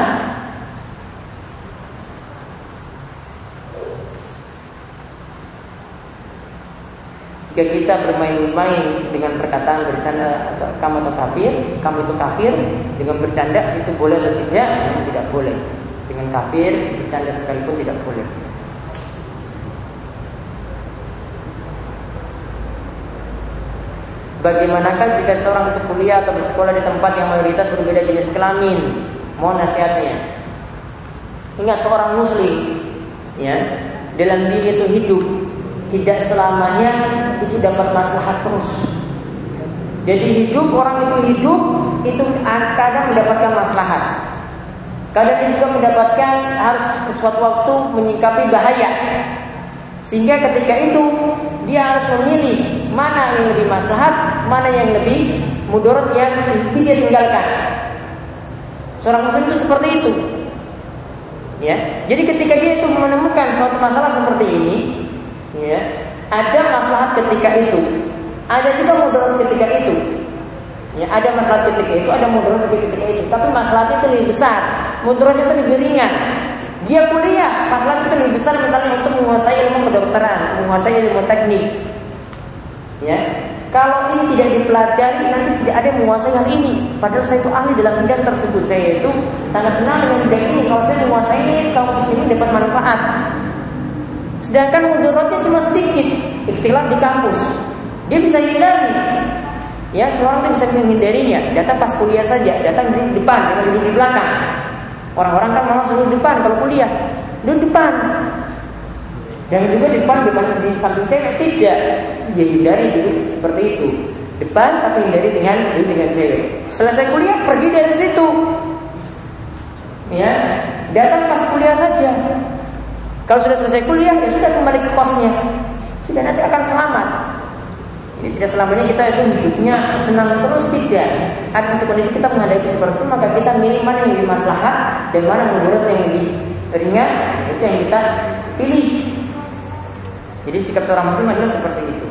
Jika kita bermain-main dengan perkataan bercanda atau kamu itu kafir, dengan bercanda itu boleh atau tidak? Tidak boleh. Dengan kafir bercanda sekalipun tidak boleh. Bagaimanakah jika seorang itu kuliah atau bersekolah di tempat yang mayoritas berbeda jenis kelamin? Mohon nasihatnya. Ingat, seorang muslim ya, dalam diri itu hidup, tidak selamanya itu dapat maslahat terus. Jadi orang itu kadang mendapatkan maslahat. Kadang dia juga mendapatkan harus suatu waktu menyikapi bahaya. Sehingga ketika itu dia harus memilih mana yang lebih maslahat, mana yang lebih mudarat yang lebih dia tinggalkan. Seorang muslim itu seperti itu. Ya. Jadi ketika dia itu menemukan suatu masalah seperti ini, ya, ada maslahat ketika itu, ada juga mudarat ketika itu. Ya, ada masalah ketika itu, ada mudarat ketika itu. Tapi masalahnya itu lebih besar, mudaratnya itu lebih ringan. Dia kuliah, masalah itu lebih besar, misalnya untuk menguasai ilmu kedokteran, menguasai ilmu teknik. Ya, kalau ini tidak dipelajari, nanti tidak ada yang menguasai hal ini. Padahal saya itu ahli dalam bidang tersebut. Saya itu sangat senang dengan bidang ini. Kalau saya menguasai ini, kaum muslimin dapat manfaat. Sedangkan mudaratnya cuma sedikit, ikhtilaf di kampus. Dia bisa hindari. Ya, seorang itu bisa menghindarinya. Datang pas kuliah saja, datang di depan, jangan duduk di belakang. Orang-orang kan malah duduk di depan kalau kuliah, duduk depan. Jangan juga depan di samping cewek, tidak. Ya hindari duduk seperti itu. Depan tapi hindari dengan cewek. Selesai kuliah pergi dari situ. Ya, datang pas kuliah saja. Kalau sudah selesai kuliah, ya sudah kembali ke kosnya. Sudah, nanti akan selamat. Jadi tidak selamanya kita itu hidupnya senang terus, tidak. Ada satu kondisi kita menghadapi seperti itu, maka kita milih mana yang lebih maslahat dan mana mudarat yang lebih ringan, itu yang kita pilih. Jadi sikap seorang muslim adalah seperti itu.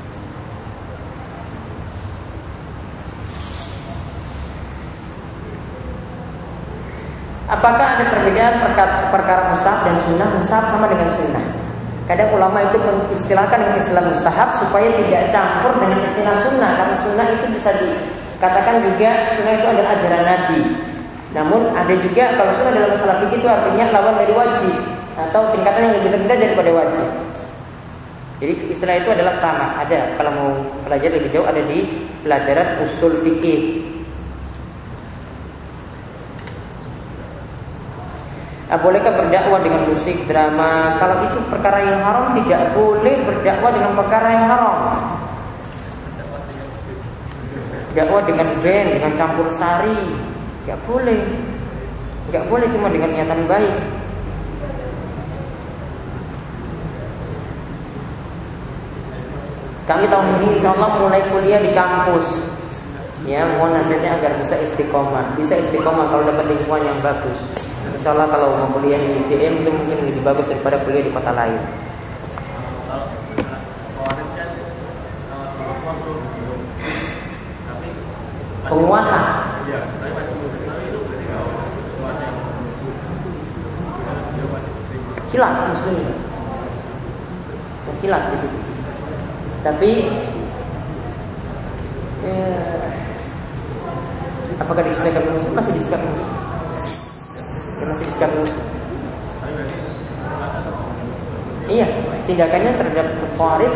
Apakah ada perbedaan perkara mustahab dan sunnah? Mustahab sama dengan sunnah. Kadang ulama itu mengistilahkan dengan istilah mustahab supaya tidak campur dengan istilah sunnah. Karena sunnah itu bisa dikatakan juga sunnah itu adalah ajaran Nabi. Namun ada juga kalau sunnah dalam masalah fikih itu artinya lawan dari wajib atau tingkatan yang lebih rendah daripada wajib. Jadi istilah itu adalah sama. Ada kalau mau belajar lebih jauh ada di pelajaran usul fikih. Bolehkah berdakwah dengan musik, drama? Kalau itu perkara yang haram, tidak boleh berdakwah dengan perkara yang haram. Dakwah dengan band, dengan campur sari, nggak boleh. Nggak boleh cuma dengan niatan baik. Kami tahun ini insya Allah mulai kuliah di kampus. Ya, mohon nasihatnya agar bisa istiqomah. Bisa istiqomah kalau dapat lingkungan yang bagus. Insya Allah kalau mau kuliah di UGM itu mungkin lebih bagus daripada kuliah di kota lain. Penguasa. Khilaf muslimin. Khilaf di situ. Tapi apakah disisakan muslim? Masih disisakan muslim. Masih disisakan muslim. Iya, tindakannya terhadap khawarij.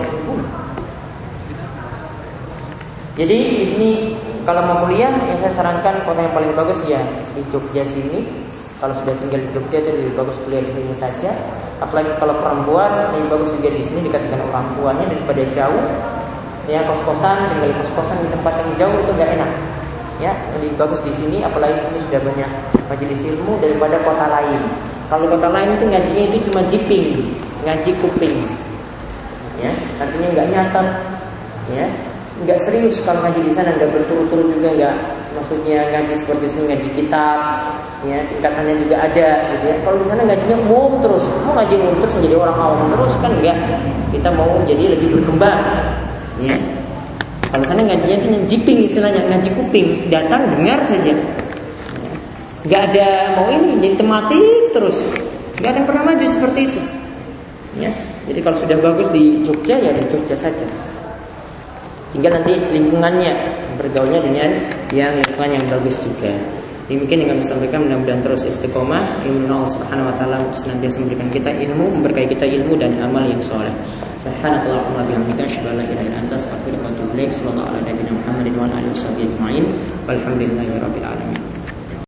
Jadi di sini kalau mau kuliah, yang saya sarankan kota yang paling bagus ya di Jogja sini. Kalau sudah tinggal di Jogja itu lebih bagus kuliah di sini saja. Apalagi kalau perempuan, lebih bagus juga di sini dekat dengan orang tuanya daripada jauh. Ya, kos-kosan, tinggal kos-kosan di tempat yang jauh itu nggak enak. Ya, lebih bagus di sini. Apalagi di sini sudah banyak majelis ilmu daripada kota lain. Kalau kota lain itu ngajinya itu cuma jiping, ngaji kuping. Ya, artinya nggak nyatat. Ya, nggak serius kalau ngaji di sana, nggak berturut-turut juga nggak. Maksudnya ngaji seperti sini ngaji kitab, ya tingkatannya juga ada, gitu ya. Kalau di sana ngajinya terus, mau ngaji terus menjadi orang awam terus kan enggak. Kita mau jadi lebih berkembang, ya. Kalau sana ngajinya itu jiping istilahnya, ngaji kuping, datang dengar saja. Nggak ada mau ini jadi tematik terus, nggak akan pernah maju seperti itu, ya. Jadi kalau sudah bagus di Jogja ya di Jogja saja. Tinggal nanti lingkungannya, bergaulnya dengan yang lingkungan yang bagus juga. Demikian yang kami sampaikan, mudah-mudahan terus istiqomah. Ilmu Allah Subhanahu wa taala senantiasa memberikan kita ilmu, memberkahi kita ilmu dan amal yang soleh. Subhanakallahumma bihamdika asyhadu an la ilaha illa anta astaghfiruka wa atubu ilaik. Sallallahu ala nabiyyina Muhammadin wa ala alihi wasallam ajma'in. Walhamdulillahirabbil alamin.